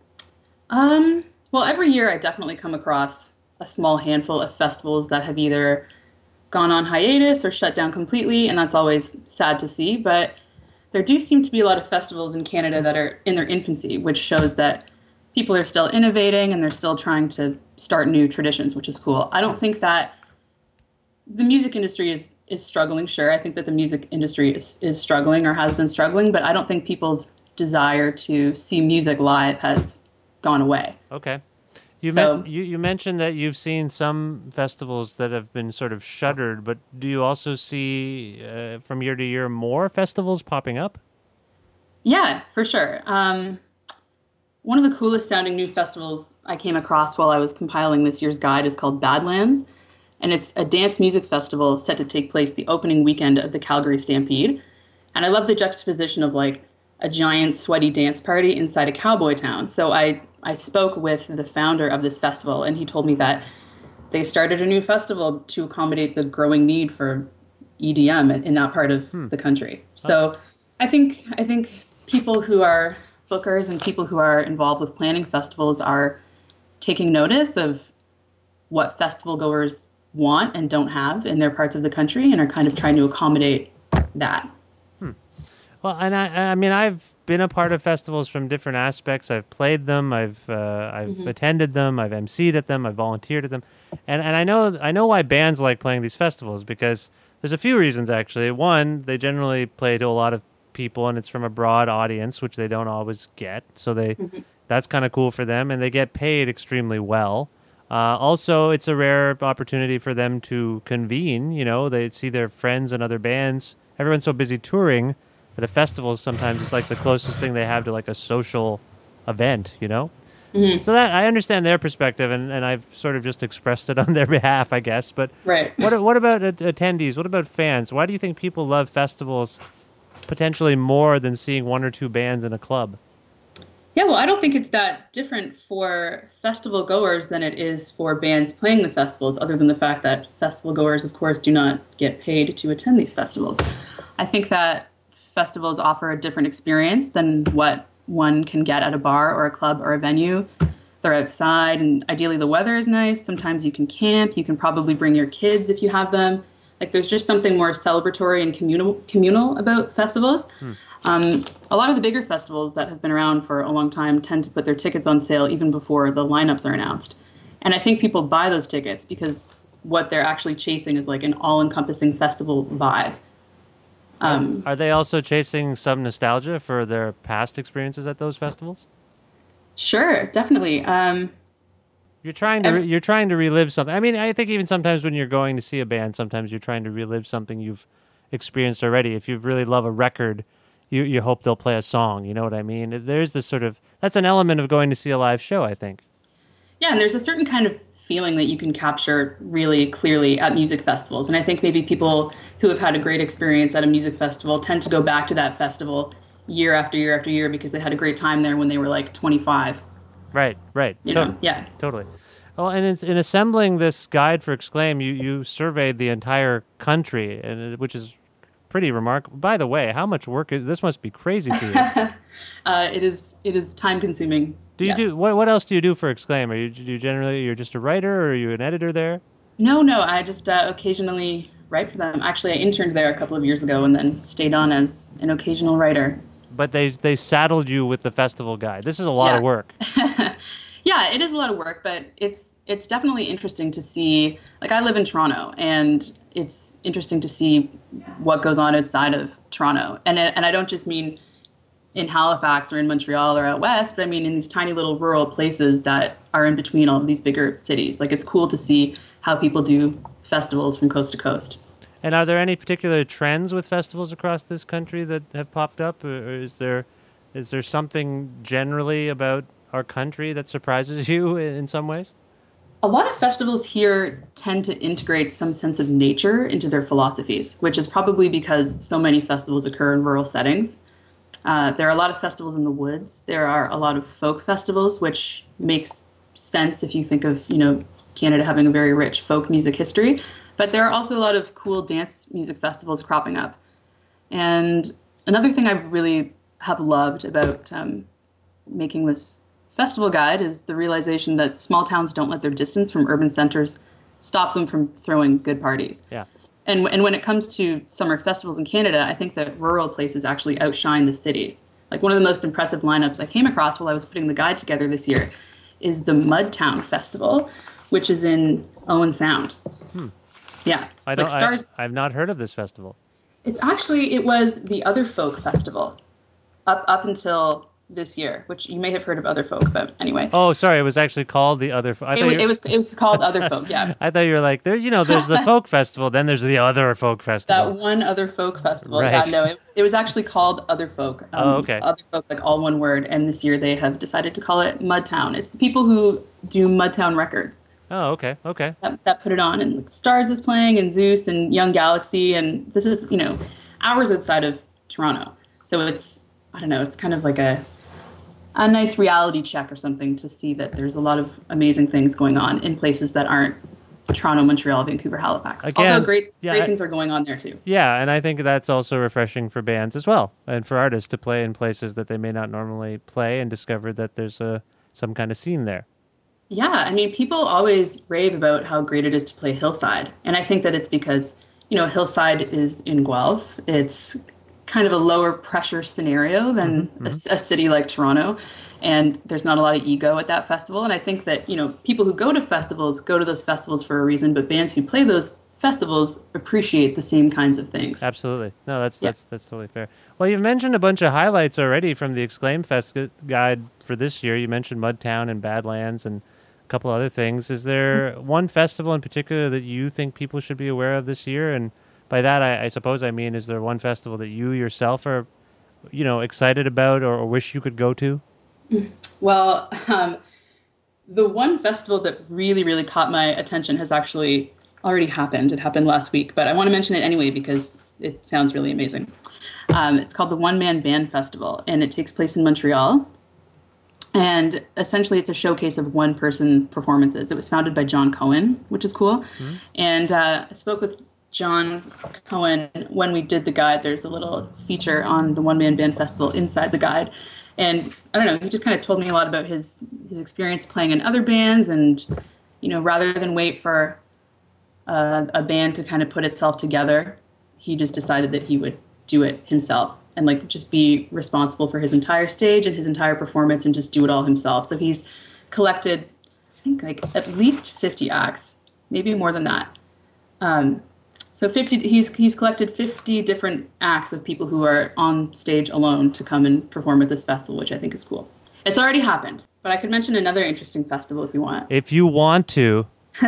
Um. Well, every year I definitely come across a small handful of festivals that have either gone on hiatus or shut down completely, and that's always sad to see. But there do seem to be a lot of festivals in Canada that are in their infancy, which shows that people are still innovating and they're still trying to start new traditions, which is cool. I don't think that the music industry is, is struggling. Sure, I think that the music industry is, is struggling or has been struggling, but I don't think people's desire to see music live has gone away. Okay. You, so, men- you, you mentioned that you've seen some festivals that have been sort of shuttered, but do you also see uh, from year to year more festivals popping up? Yeah, for sure. Um, One of the coolest sounding new festivals I came across while I was compiling this year's guide is called Badlands, and it's a dance music festival set to take place the opening weekend of the Calgary Stampede. And I love the juxtaposition of like a giant sweaty dance party inside a cowboy town. So I, I spoke with the founder of this festival, and he told me that they started a new festival to accommodate the growing need for E D M in, in that part of hmm. the country. So I think I think people who are bookers and people who are involved with planning festivals are taking notice of what festival goers want and don't have in their parts of the country and are kind of trying to accommodate that. Hmm. Well, and I, I mean, I've been a part of festivals from different aspects. I've played them, I've uh, I've mm-hmm. attended them, I've emceed at them, I've volunteered at them, and and I know I know why bands like playing these festivals, because there's a few reasons actually. One, they generally play to a lot of people, and it's from a broad audience, which they don't always get. So they mm-hmm. that's kind of cool for them, and they get paid extremely well. Uh, also, it's a rare opportunity for them to convene. You know, they see their friends and other bands. Everyone's so busy touring that a festival sometimes is like the closest thing they have to like a social event, you know? Mm-hmm. So, so that I understand their perspective, and, and I've sort of just expressed it on their behalf, I guess. But right. what what about uh, attendees? What about fans? Why do you think people love festivals potentially more than seeing one or two bands in a club? Yeah, well, I don't think it's that different for festival goers than it is for bands playing the festivals, other than the fact that festival goers, of course, do not get paid to attend these festivals. I think that festivals offer a different experience than what one can get at a bar or a club or a venue. They're outside, and ideally the weather is nice. Sometimes you can camp. You can probably bring your kids if you have them. Like, there's just something more celebratory and communal communal about festivals. Hmm. Um, a lot of the bigger festivals that have been around for a long time tend to put their tickets on sale even before the lineups are announced. And I think people buy those tickets because what they're actually chasing is like an all-encompassing festival vibe. Um, Are they also chasing some nostalgia for their past experiences at those festivals? Sure, definitely. Um, you're trying to re- you're trying to relive something. I mean, I think even sometimes when you're going to see a band, sometimes you're trying to relive something you've experienced already. If you really love a record, you you hope they'll play a song. You know what I mean? There's this sort of that's an element of going to see a live show, I think. Yeah, and there's a certain kind of feeling that you can capture really clearly at music festivals. And I think maybe people who have had a great experience at a music festival tend to go back to that festival year after year after year because they had a great time there when they were like twenty-five. Right, right. You to- know, yeah. Totally. Well, and in, in assembling this guide for Exclaim, you, you surveyed the entire country, and which is pretty remarkable. By the way, how much work is this? Must be crazy for you. uh, it is. It is time consuming. Do you yes. do what? What else do you do for Exclaim? Are you do you generally you're just a writer, or are you an editor there? No, no. I just uh, occasionally write for them. Actually, I interned there a couple of years ago, and then stayed on as an occasional writer. But they they saddled you with the festival guide. This is a lot yeah. of work. Yeah, it is a lot of work, but it's it's definitely interesting to see. Like, I live in Toronto, and it's interesting to see what goes on outside of Toronto. And it, and I don't just mean in Halifax or in Montreal or out west, but I mean in these tiny little rural places that are in between all of these bigger cities. Like, it's cool to see how people do festivals from coast to coast. And are there any particular trends with festivals across this country that have popped up, or is there is there something generally about our country that surprises you in some ways? A lot of festivals here tend to integrate some sense of nature into their philosophies, which is probably because so many festivals occur in rural settings. Uh, there are a lot of festivals in the woods. There are a lot of folk festivals, which makes sense if you think of, you know, Canada having a very rich folk music history. But there are also a lot of cool dance music festivals cropping up. And another thing I really have loved about um, making this festival guide is the realization that small towns don't let their distance from urban centers stop them from throwing good parties. Yeah. And and when it comes to summer festivals in Canada, I think that rural places actually outshine the cities. Like, one of the most impressive lineups I came across while I was putting the guide together this year is the Mudtown Festival, which is in Owen Sound. Hmm. Yeah. I don't, like stars, I, I've not heard of this festival. It's actually, it was the Other Folk Festival up up until this year, which you may have heard of Other Folk, but anyway. Oh, sorry, it was actually called the Other Folk. It, it was it was called Other Folk, yeah. I thought you were like, there. You know, there's the folk festival, then there's the Other Folk Festival. That one Other Folk Festival. Right. Yeah, no, it, it was actually called Other Folk. Um, oh, okay. Other Folk, like all one word, and this year they have decided to call it Mudtown. It's the people who do Mudtown Records. Oh, okay, okay. That, that put it on, and like, Stars is playing, and Zeus, and Young Galaxy, and this is, you know, hours outside of Toronto. So it's, I don't know, it's kind of like a a nice reality check or something to see that there's a lot of amazing things going on in places that aren't Toronto, Montreal, Vancouver, Halifax. Again, Although great, yeah, great I- things are going on there too. Yeah, and I think that's also refreshing for bands as well, and for artists to play in places that they may not normally play and discover that there's a some kind of scene there. Yeah, I mean, people always rave about how great it is to play Hillside. And I think that it's because, you know, Hillside is in Guelph. It's kind of a lower pressure scenario than Mm-hmm, a, a city like Toronto. And there's not a lot of ego at that festival. And I think that, you know, people who go to festivals go to those festivals for a reason, but bands who play those festivals appreciate the same kinds of things. Absolutely. No, that's Yeah. that's that's totally fair. Well, you've mentioned a bunch of highlights already from the Exclaim Fest gu- guide for this year. You mentioned Mudtown and Badlands and a couple other things. Is there one festival in particular that you think people should be aware of this year? And by that, I, I suppose I mean, is there one festival that you yourself are, you know, excited about or, or wish you could go to? Well, um, the one festival that really, really caught my attention has actually already happened. It happened last week, but I want to mention it anyway because it sounds really amazing. Um, it's called the One Man Band Festival, and it takes place in Montreal. And essentially, it's a showcase of one-person performances. It was founded by John Cohen, which is cool. Mm-hmm. And uh, I spoke with John Cohen when we did the guide. There's a little feature on the One Man Band Festival inside the guide. And I don't know, he just kind of told me a lot about his his experience playing in other bands. And, you know, rather than wait for uh, a band to kind of put itself together, he just decided that he would do it himself and like just be responsible for his entire stage and his entire performance and just do it all himself. So he's collected, I think, like at least fifty acts, maybe more than that. Um, so fifty, he's he's collected fifty different acts of people who are on stage alone to come and perform at this festival, which I think is cool. It's already happened, but I could mention another interesting festival if you want. If you want to.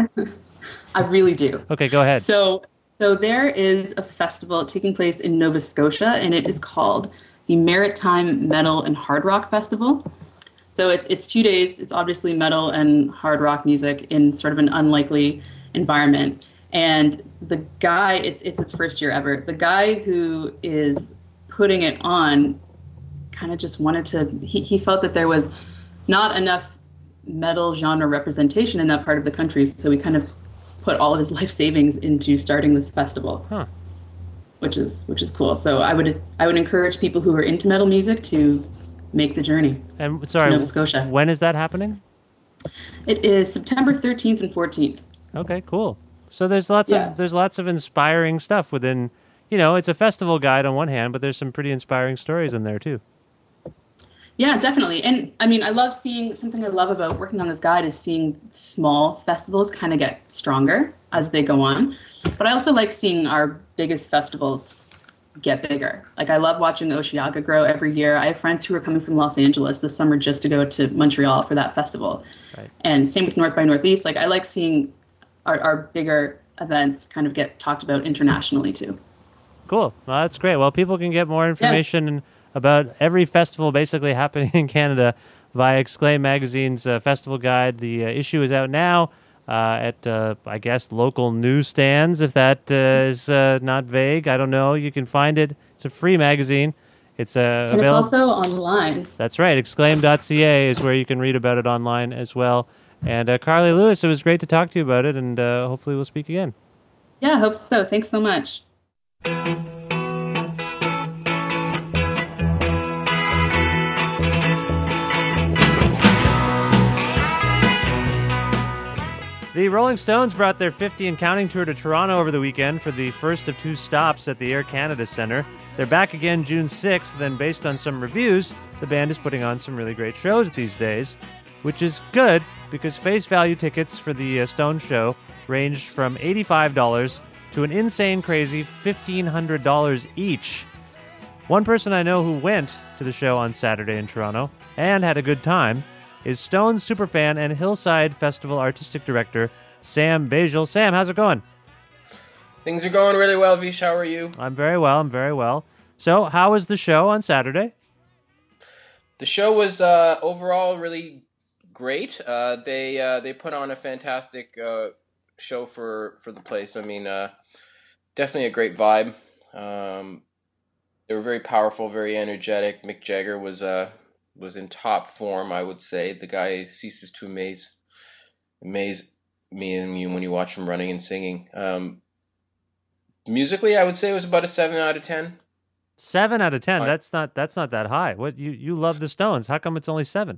I really do. Okay, go ahead. So So there is a festival taking place in Nova Scotia, and it is called the Maritime Metal and Hard Rock Festival. So it, it's two days. It's obviously metal and hard rock music in sort of an unlikely environment. And the guy, it's it's its first year ever. The guy who is putting it on kind of just wanted to, he, he felt that there was not enough metal genre representation in that part of the country. So he kind of put all of his life savings into starting this festival, huh. which is which is cool. So I would I would encourage people who are into metal music to make the journey. And sorry, to Nova Scotia. When is that happening? It is September thirteenth and fourteenth. Okay, cool. So there's lots Yeah. of there's lots of inspiring stuff within. You know, it's a festival guide on one hand, but there's some pretty inspiring stories in there too. Yeah, definitely. And I mean, I love seeing, something I love about working on this guide is seeing small festivals kind of get stronger as they go on. But I also like seeing our biggest festivals get bigger. Like I love watching Oceaga grow every year. I have friends who are coming from Los Angeles this summer just to go to Montreal for that festival. Right. And same with North by Northeast. Like I like seeing our, our bigger events kind of get talked about internationally too. Cool. Well, that's great. Well, people can get more information Yeah. about every festival basically happening in Canada via Exclaim Magazine's uh, festival guide. The uh, issue is out now uh, at, uh, I guess, local newsstands, if that uh, is uh, not vague. I don't know. You can find it. It's a free magazine. It's uh, And available. it's also online. That's right. exclaim dot c a is where you can read about it online as well. And uh, Carly Lewis, it was great to talk to you about it, and uh, hopefully we'll speak again. Yeah, I hope so. Thanks so much. The Rolling Stones brought their fifty and counting tour to Toronto over the weekend for the first of two stops at the Air Canada Centre. They're back again June sixth, and based on some reviews, the band is putting on some really great shows these days, which is good because face value tickets for the uh, Stones show ranged from eighty-five dollars to an insane crazy fifteen hundred dollars each. One person I know who went to the show on Saturday in Toronto and had a good time is Stones superfan and Hillside Festival artistic director Sam Bajel. Sam, how's it going? Things are going really well, Vish. How are you? I'm very well. I'm very well. So, how was the show on Saturday? The show was uh, overall really great. Uh, they uh, they put on a fantastic uh, show for, for the place. I mean, uh, definitely a great vibe. Um, they were very powerful, very energetic. Mick Jagger was uh, was in top form, I would say. The guy ceases to amaze, amaze me and you when you watch them running and singing. Um, musically, I would say it was about a seven out of ten. Seven out of ten. Uh, that's not that's not that high. What you you love the Stones? How come it's only seven?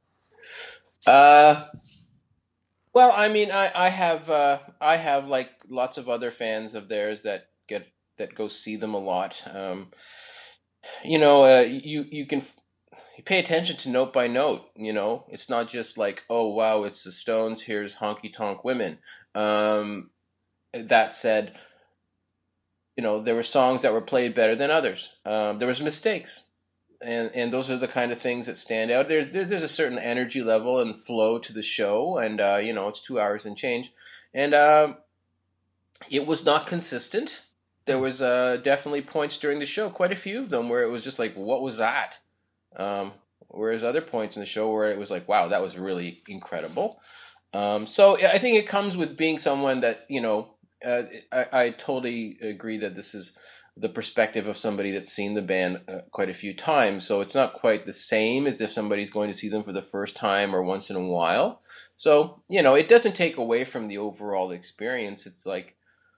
Uh, well, I mean, I I have uh, I have like lots of other fans of theirs that get that go see them a lot. Um, you know, uh, you you can. You pay attention to note by note, you know. It's not just like, oh, wow, it's the Stones, here's honky-tonk women. Um, that said, you know, there were songs that were played better than others. Um, there was mistakes. And and those are the kind of things that stand out. There's, there's a certain energy level and flow to the show. And, uh, you know, it's two hours and change. And um, it was not consistent. There was uh, definitely points during the show, quite a few of them, where it was just like, what was that? Um, whereas other points in the show where it was like, wow, that was really incredible. Um, so I think it comes with being someone that, you know, uh, I, I totally agree that this is the perspective of somebody that's seen the band uh, quite a few times. So it's not quite the same as if somebody's going to see them for the first time or once in a while. So, you know, it doesn't take away from the overall experience. It's like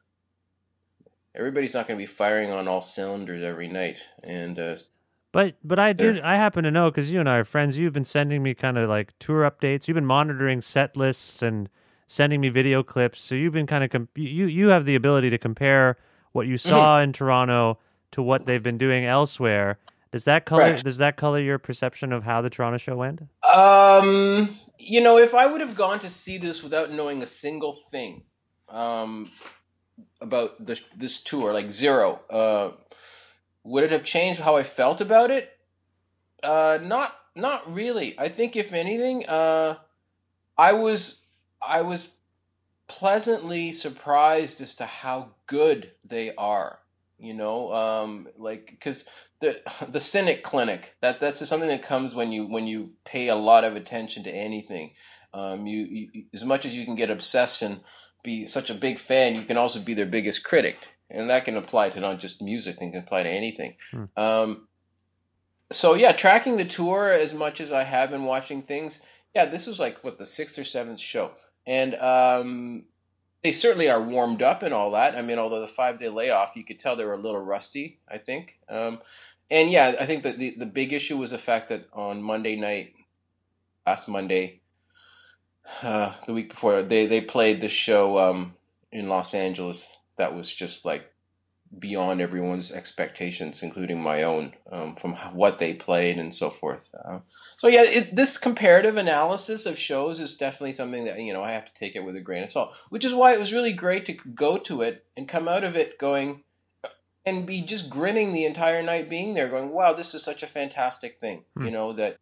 everybody's not going to be firing on all cylinders every night. And, uh, But but I do I happen to know, because you and I are friends, you've been sending me kind of like tour updates. You've been monitoring set lists and sending me video clips. So you've been kind of comp- you you have the ability to compare what you saw mm-hmm. in Toronto to what they've been doing elsewhere. Does that color right. does that color your perception of how the Toronto show went? Um, you know, if I would have gone to see this without knowing a single thing um, about this this tour, like zero. Uh, Would it have changed how I felt about it? Uh, not, not really. I think if anything, uh, I was, I was pleasantly surprised as to how good they are. You know, um, like because the the Cynic Clinic that that's something that comes when you when you pay a lot of attention to anything. Um, you, you as much as you can get obsessed and be such a big fan, you can also be their biggest critic. And that can apply to not just music, it can apply to anything. Hmm. Um, so, yeah, tracking the tour as much as I have been watching things, yeah, this was like, what, the sixth or seventh show. And um, they certainly are warmed up and all that. I mean, although the five-day layoff, you could tell they were a little rusty, I think. Um, and, yeah, I think that the, the big issue was the fact that on Monday night, last Monday, uh, the week before, they, they played the show um, in Los Angeles. That was just like beyond everyone's expectations, including my own, um, from what they played and so forth. Uh, so yeah, it, this comparative analysis of shows is definitely something that, you know, I have to take it with a grain of salt, which is why it was really great to go to it and come out of it going and be just grinning the entire night being there going, wow, this is such a fantastic thing, hmm. you know, that.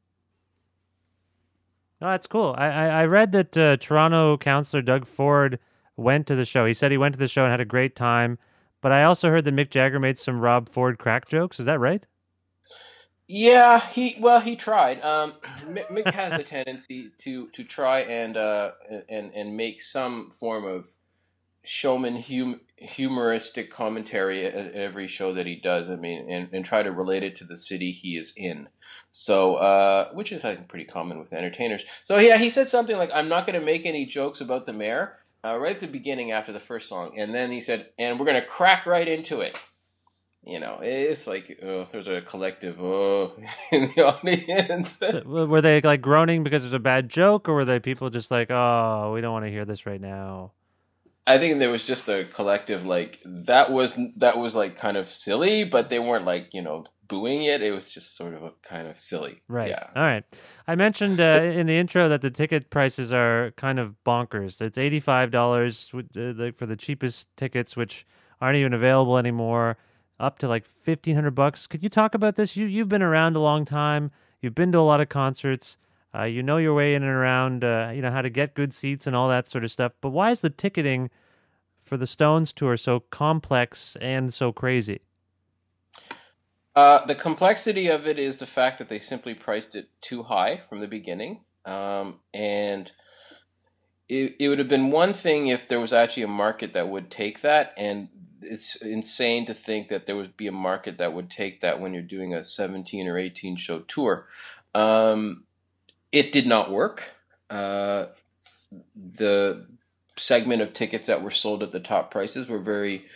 Oh, that's cool. I, I, I read that uh, Toronto councillor Doug Ford went to the show. He said he went to the show and had a great time. But I also heard that Mick Jagger made some Rob Ford crack jokes. Is that right? Yeah, he well he tried. Um, Mick has a tendency to to try and uh, and and make some form of showman hum, humoristic commentary at, at every show that he does. I mean, and, and try to relate it to the city he is in. So, uh, which is I think pretty common with entertainers. So yeah, he said something like, "I'm not going to make any jokes about the mayor." Uh, right at the beginning after the first song. And then he said, and we're going to crack right into it. You know, it's like, uh, there's a collective, oh, in the audience. So, were they like groaning because it was a bad joke, or were they people just like, oh, we don't want to hear this right now? I think there was just a collective, like, that was, that was like kind of silly, but they weren't like, you know, booing it. It was just sort of a kind of silly. Right. Yeah. All right. I mentioned uh, in the intro that the ticket prices are kind of bonkers. It's eighty-five dollars for the cheapest tickets, which aren't even available anymore, up to like fifteen hundred bucks. Could you talk about this? You, you've been around a long time. You've been to a lot of concerts. Uh, you know your way in and around, uh, you know, how to get good seats and all that sort of stuff. But why is the ticketing for the Stones tour so complex and so crazy? Uh, the complexity of it is the fact that they simply priced it too high from the beginning. Um, and it, it would have been one thing if there was actually a market that would take that. And it's insane to think that there would be a market that would take that when you're doing a seventeen or eighteen show tour. Um, it did not work. Uh, the segment of tickets that were sold at the top prices were very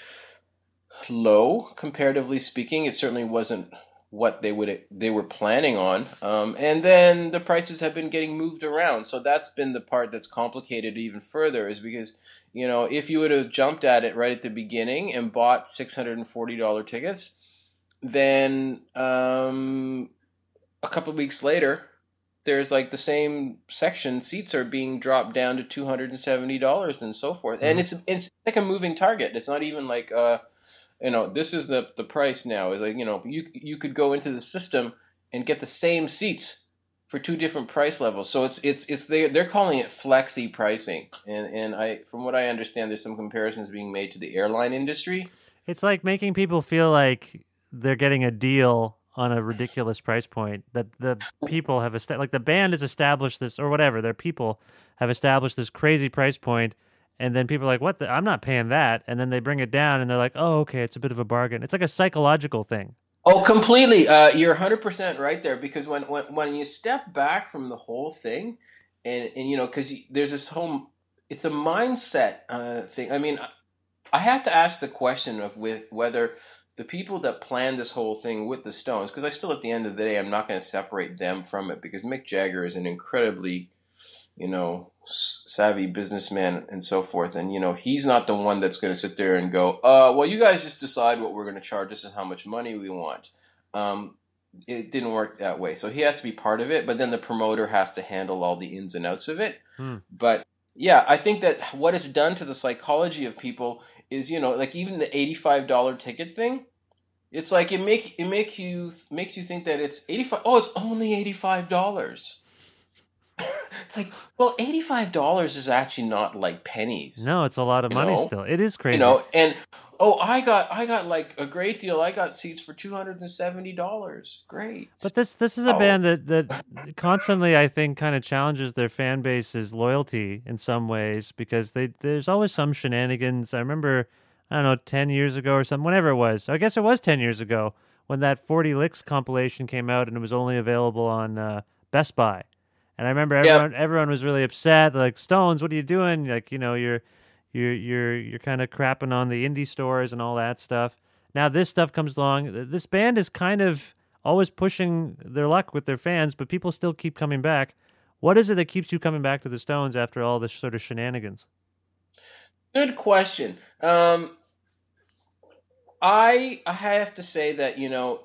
low, comparatively speaking. It certainly wasn't what they would they were planning on. Um, and then the prices have been getting moved around. So that's been the part that's complicated even further, is because, you know, if you would have jumped at it right at the beginning and bought six hundred forty dollars tickets, then um, a couple of weeks later, there's like the same section seats are being dropped down to two hundred seventy dollars and so forth. And it's it's like a moving target. It's not even like, uh, you know, this is the the price now. It's like, you know, you you could go into the system and get the same seats for two different price levels. So it's it's it's they they're calling it flexi pricing. And and I from what I understand, there's some comparisons being made to the airline industry. It's like making people feel like they're getting a deal on a ridiculous price point that the people have established. Like the band has established this, or whatever, their people have established this crazy price point, and then people are like, what the, I'm not paying that, and then they bring it down and they're like, oh, okay, it's a bit of a bargain. It's like a psychological thing. Oh, completely. Uh, you're one hundred percent right there, because when, when, when you step back from the whole thing, and, and you know, because there's this whole, it's a mindset uh, thing. I mean, I have to ask the question of with, whether the people that planned this whole thing with the Stones, because I still, at the end of the day, I'm not going to separate them from it, because Mick Jagger is an incredibly, you know, savvy businessman and so forth. And, you know, he's not the one that's going to sit there and go, uh, well, you guys just decide what we're going to charge us and how much money we want. Um, it didn't work that way. So he has to be part of it, but then the promoter has to handle all the ins and outs of it. Hmm. But yeah, I think that what it's done to the psychology of people is, you know, like even the eighty-five dollars ticket thing, it's like it make it make you makes you think that it's eighty-five. Oh, it's only eighty-five dollars. It's like, well, eighty-five dollars is actually not like pennies. No, it's a lot of you money know? still. It is crazy. You know, and oh, I got I got like a great deal. I got seats for two hundred seventy dollars. Great. But this this is a Oh. band that, that constantly, I think, kind of challenges their fan base's loyalty in some ways, because they there's always some shenanigans. I remember, I don't know, ten years ago or something, whenever it was. I guess it was ten years ago when that forty Licks compilation came out and it was only available on uh, Best Buy. And I remember everyone everyone was really upset. They're like, Stones, what are you doing? Like, you know, you're you're you're you're kind of crapping on the indie stores and all that stuff. Now this stuff comes along. This band is kind of always pushing their luck with their fans, but people still keep coming back. What is it that keeps you coming back to the Stones after all this sort of shenanigans? Good question. Um, I I have to say that, you know,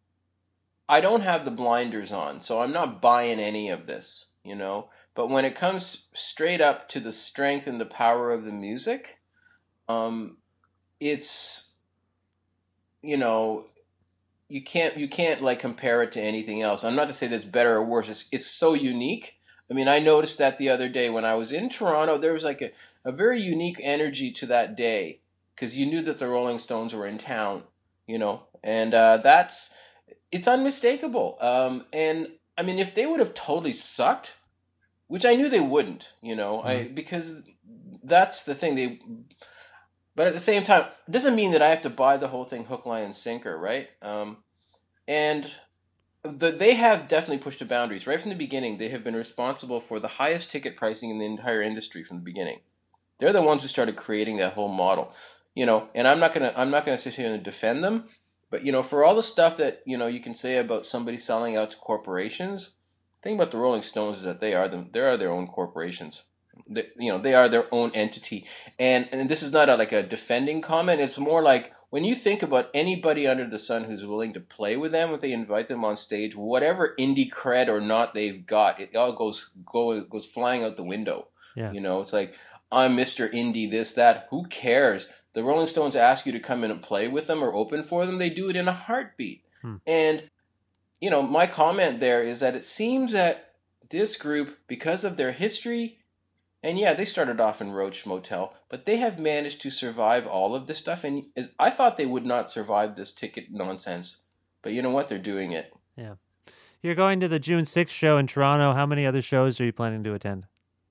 I don't have the blinders on, so I'm not buying any of this, you know. But when it comes straight up to the strength and the power of the music, um, it's, you know, you can't you can't like compare it to anything else. I'm not to say that it's better or worse. It's it's so unique. I mean, I noticed that the other day when I was in Toronto, there was like a, a very unique energy to that day, because you knew that the Rolling Stones were in town, you know, and uh, that's, it's unmistakable. Um, and I mean, if they would have totally sucked, which I knew they wouldn't, you know, mm-hmm. I because that's the thing. They, but at the same time, it doesn't mean that I have to buy the whole thing hook, line, and sinker, right? Um, and the, they have definitely pushed the boundaries right from the beginning. They have been responsible for the highest ticket pricing in the entire industry from the beginning. They're the ones who started creating that whole model, you know. And I'm not gonna I'm not gonna sit here and defend them. But, you know, for all the stuff that, you know, you can say about somebody selling out to corporations, the thing about the Rolling Stones is that they are them. They are their own corporations. They, you know, they are their own entity. And and this is not a, like a defending comment. It's more like when you think about anybody under the sun who's willing to play with them, if they invite them on stage, whatever indie cred or not they've got, it all goes go goes flying out the window. Yeah. You know, it's like, I'm Mister Indie, this, that. Who cares? The Rolling Stones ask you to come in and play with them or open for them, they do it in a heartbeat. Hmm. And, you know, my comment there is that it seems that this group, because of their history, and yeah, they started off in Roach Motel, but they have managed to survive all of this stuff. And I thought they would not survive this ticket nonsense. But you know what? They're doing it. Yeah. You're going to the June sixth show in Toronto. How many other shows are you planning to attend?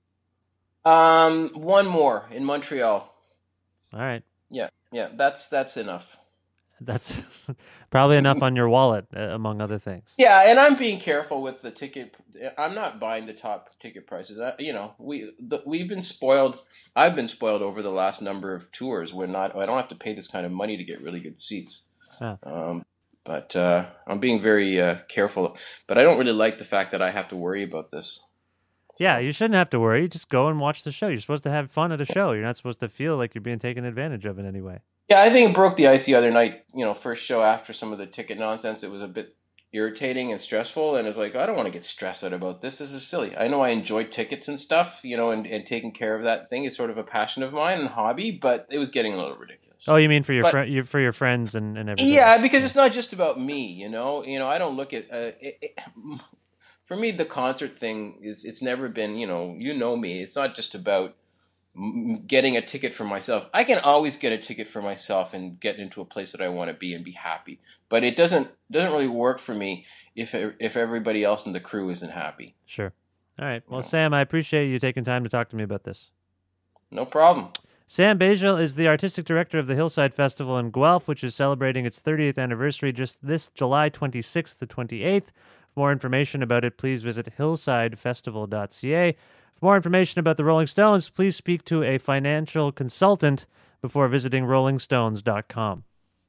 Um, one more in Montreal. All right. Yeah, yeah, that's that's enough. That's probably enough on your wallet, uh, among other things. Yeah, and I'm being careful with the ticket. I'm not buying the top ticket prices. I, you know, we the, we've been spoiled. I've been spoiled over the last number of tours. When not, I don't have to pay this kind of money to get really good seats. Huh. Um, but uh, I'm being very uh, careful. But I don't really like the fact that I have to worry about this. Yeah, you shouldn't have to worry. Just go and watch the show. You're supposed to have fun at a show. You're not supposed to feel like you're being taken advantage of in any way. Yeah, I think it broke the ice the other night, you know, first show after some of the ticket nonsense. It was a bit irritating and stressful, and it was like, I don't want to get stressed out about this. This is silly. I know I enjoy tickets and stuff, you know, and, and taking care of that thing is sort of a passion of mine and hobby, but it was getting a little ridiculous. Oh, you mean for your, but, fr- your for your friends and, and everything? Yeah, because it's not just about me, you know. You know, I don't look at... Uh, it, it, for me, the concert thing, is it's never been, you know, you know me. It's not just about getting a ticket for myself. I can always get a ticket for myself and get into a place that I want to be and be happy. But it doesn't doesn't really work for me if if everybody else in the crew isn't happy. Sure. All right. Well, Sam, I appreciate you taking time to talk to me about this. No problem. Sam Bajel is the artistic director of the Hillside Festival in Guelph, which is celebrating its thirtieth anniversary just this July twenty-sixth to twenty-eighth. For more information about it, please visit hillside festival dot c a. For more information about the Rolling Stones, please speak to a financial consultant before visiting rolling stones dot com.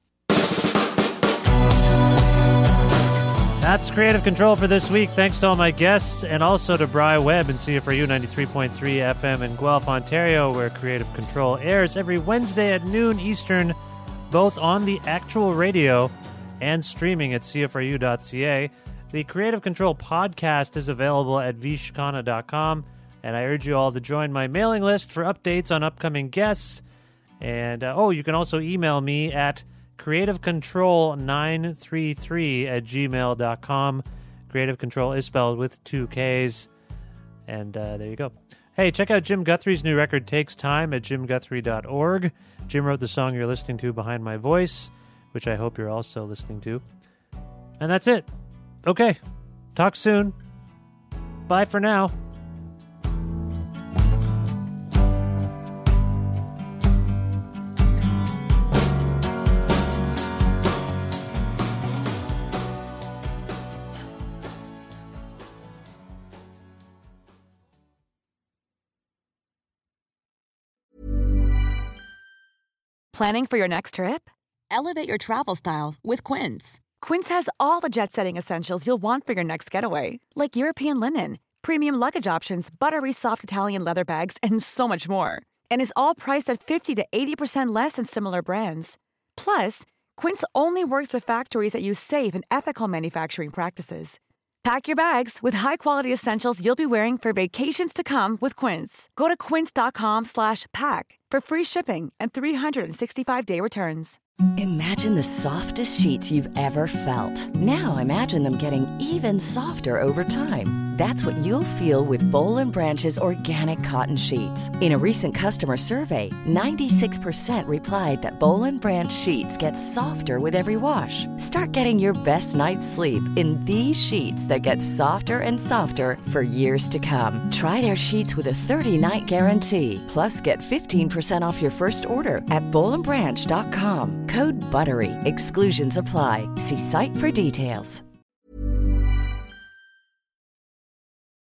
That's Creative Control for this week. Thanks to all my guests, and also to Bry Webb and C F R U ninety-three point three F M in Guelph, Ontario, where Creative Control airs every Wednesday at noon Eastern, both on the actual radio and streaming at c f r u dot c a. The Creative Control podcast is available at vish khanna dot com, and I urge you all to join my mailing list for updates on upcoming guests. And, uh, oh, you can also email me at creative control nine three three at gmail dot com. Creative Control is spelled with two Ks. And uh, there you go. Hey, check out Jim Guthrie's new record, Takes Time, at jim guthrie dot org. Jim wrote the song you're listening to behind my voice, which I hope you're also listening to. And that's it. Okay. Talk soon. Bye for now. Planning for your next trip? Elevate your travel style with Quince. Quince has all the jet-setting essentials you'll want for your next getaway, like European linen, premium luggage options, buttery soft Italian leather bags, and so much more. And is all priced at fifty to eighty percent less than similar brands. Plus, Quince only works with factories that use safe and ethical manufacturing practices. Pack your bags with high-quality essentials you'll be wearing for vacations to come with Quince. Go to quince dot com slash pack for free shipping and three sixty-five day returns. Imagine the softest sheets you've ever felt. Now imagine them getting even softer over time. That's what you'll feel with Boll and Branch's organic cotton sheets. In a recent customer survey, ninety-six percent replied that Boll and Branch sheets get softer with every wash. Start getting your best night's sleep in these sheets that get softer and softer for years to come. Try their sheets with a thirty-night guarantee. Plus, get fifteen percent off your first order at boll and branch dot com. Code BUTTERY. Exclusions apply. See site for details.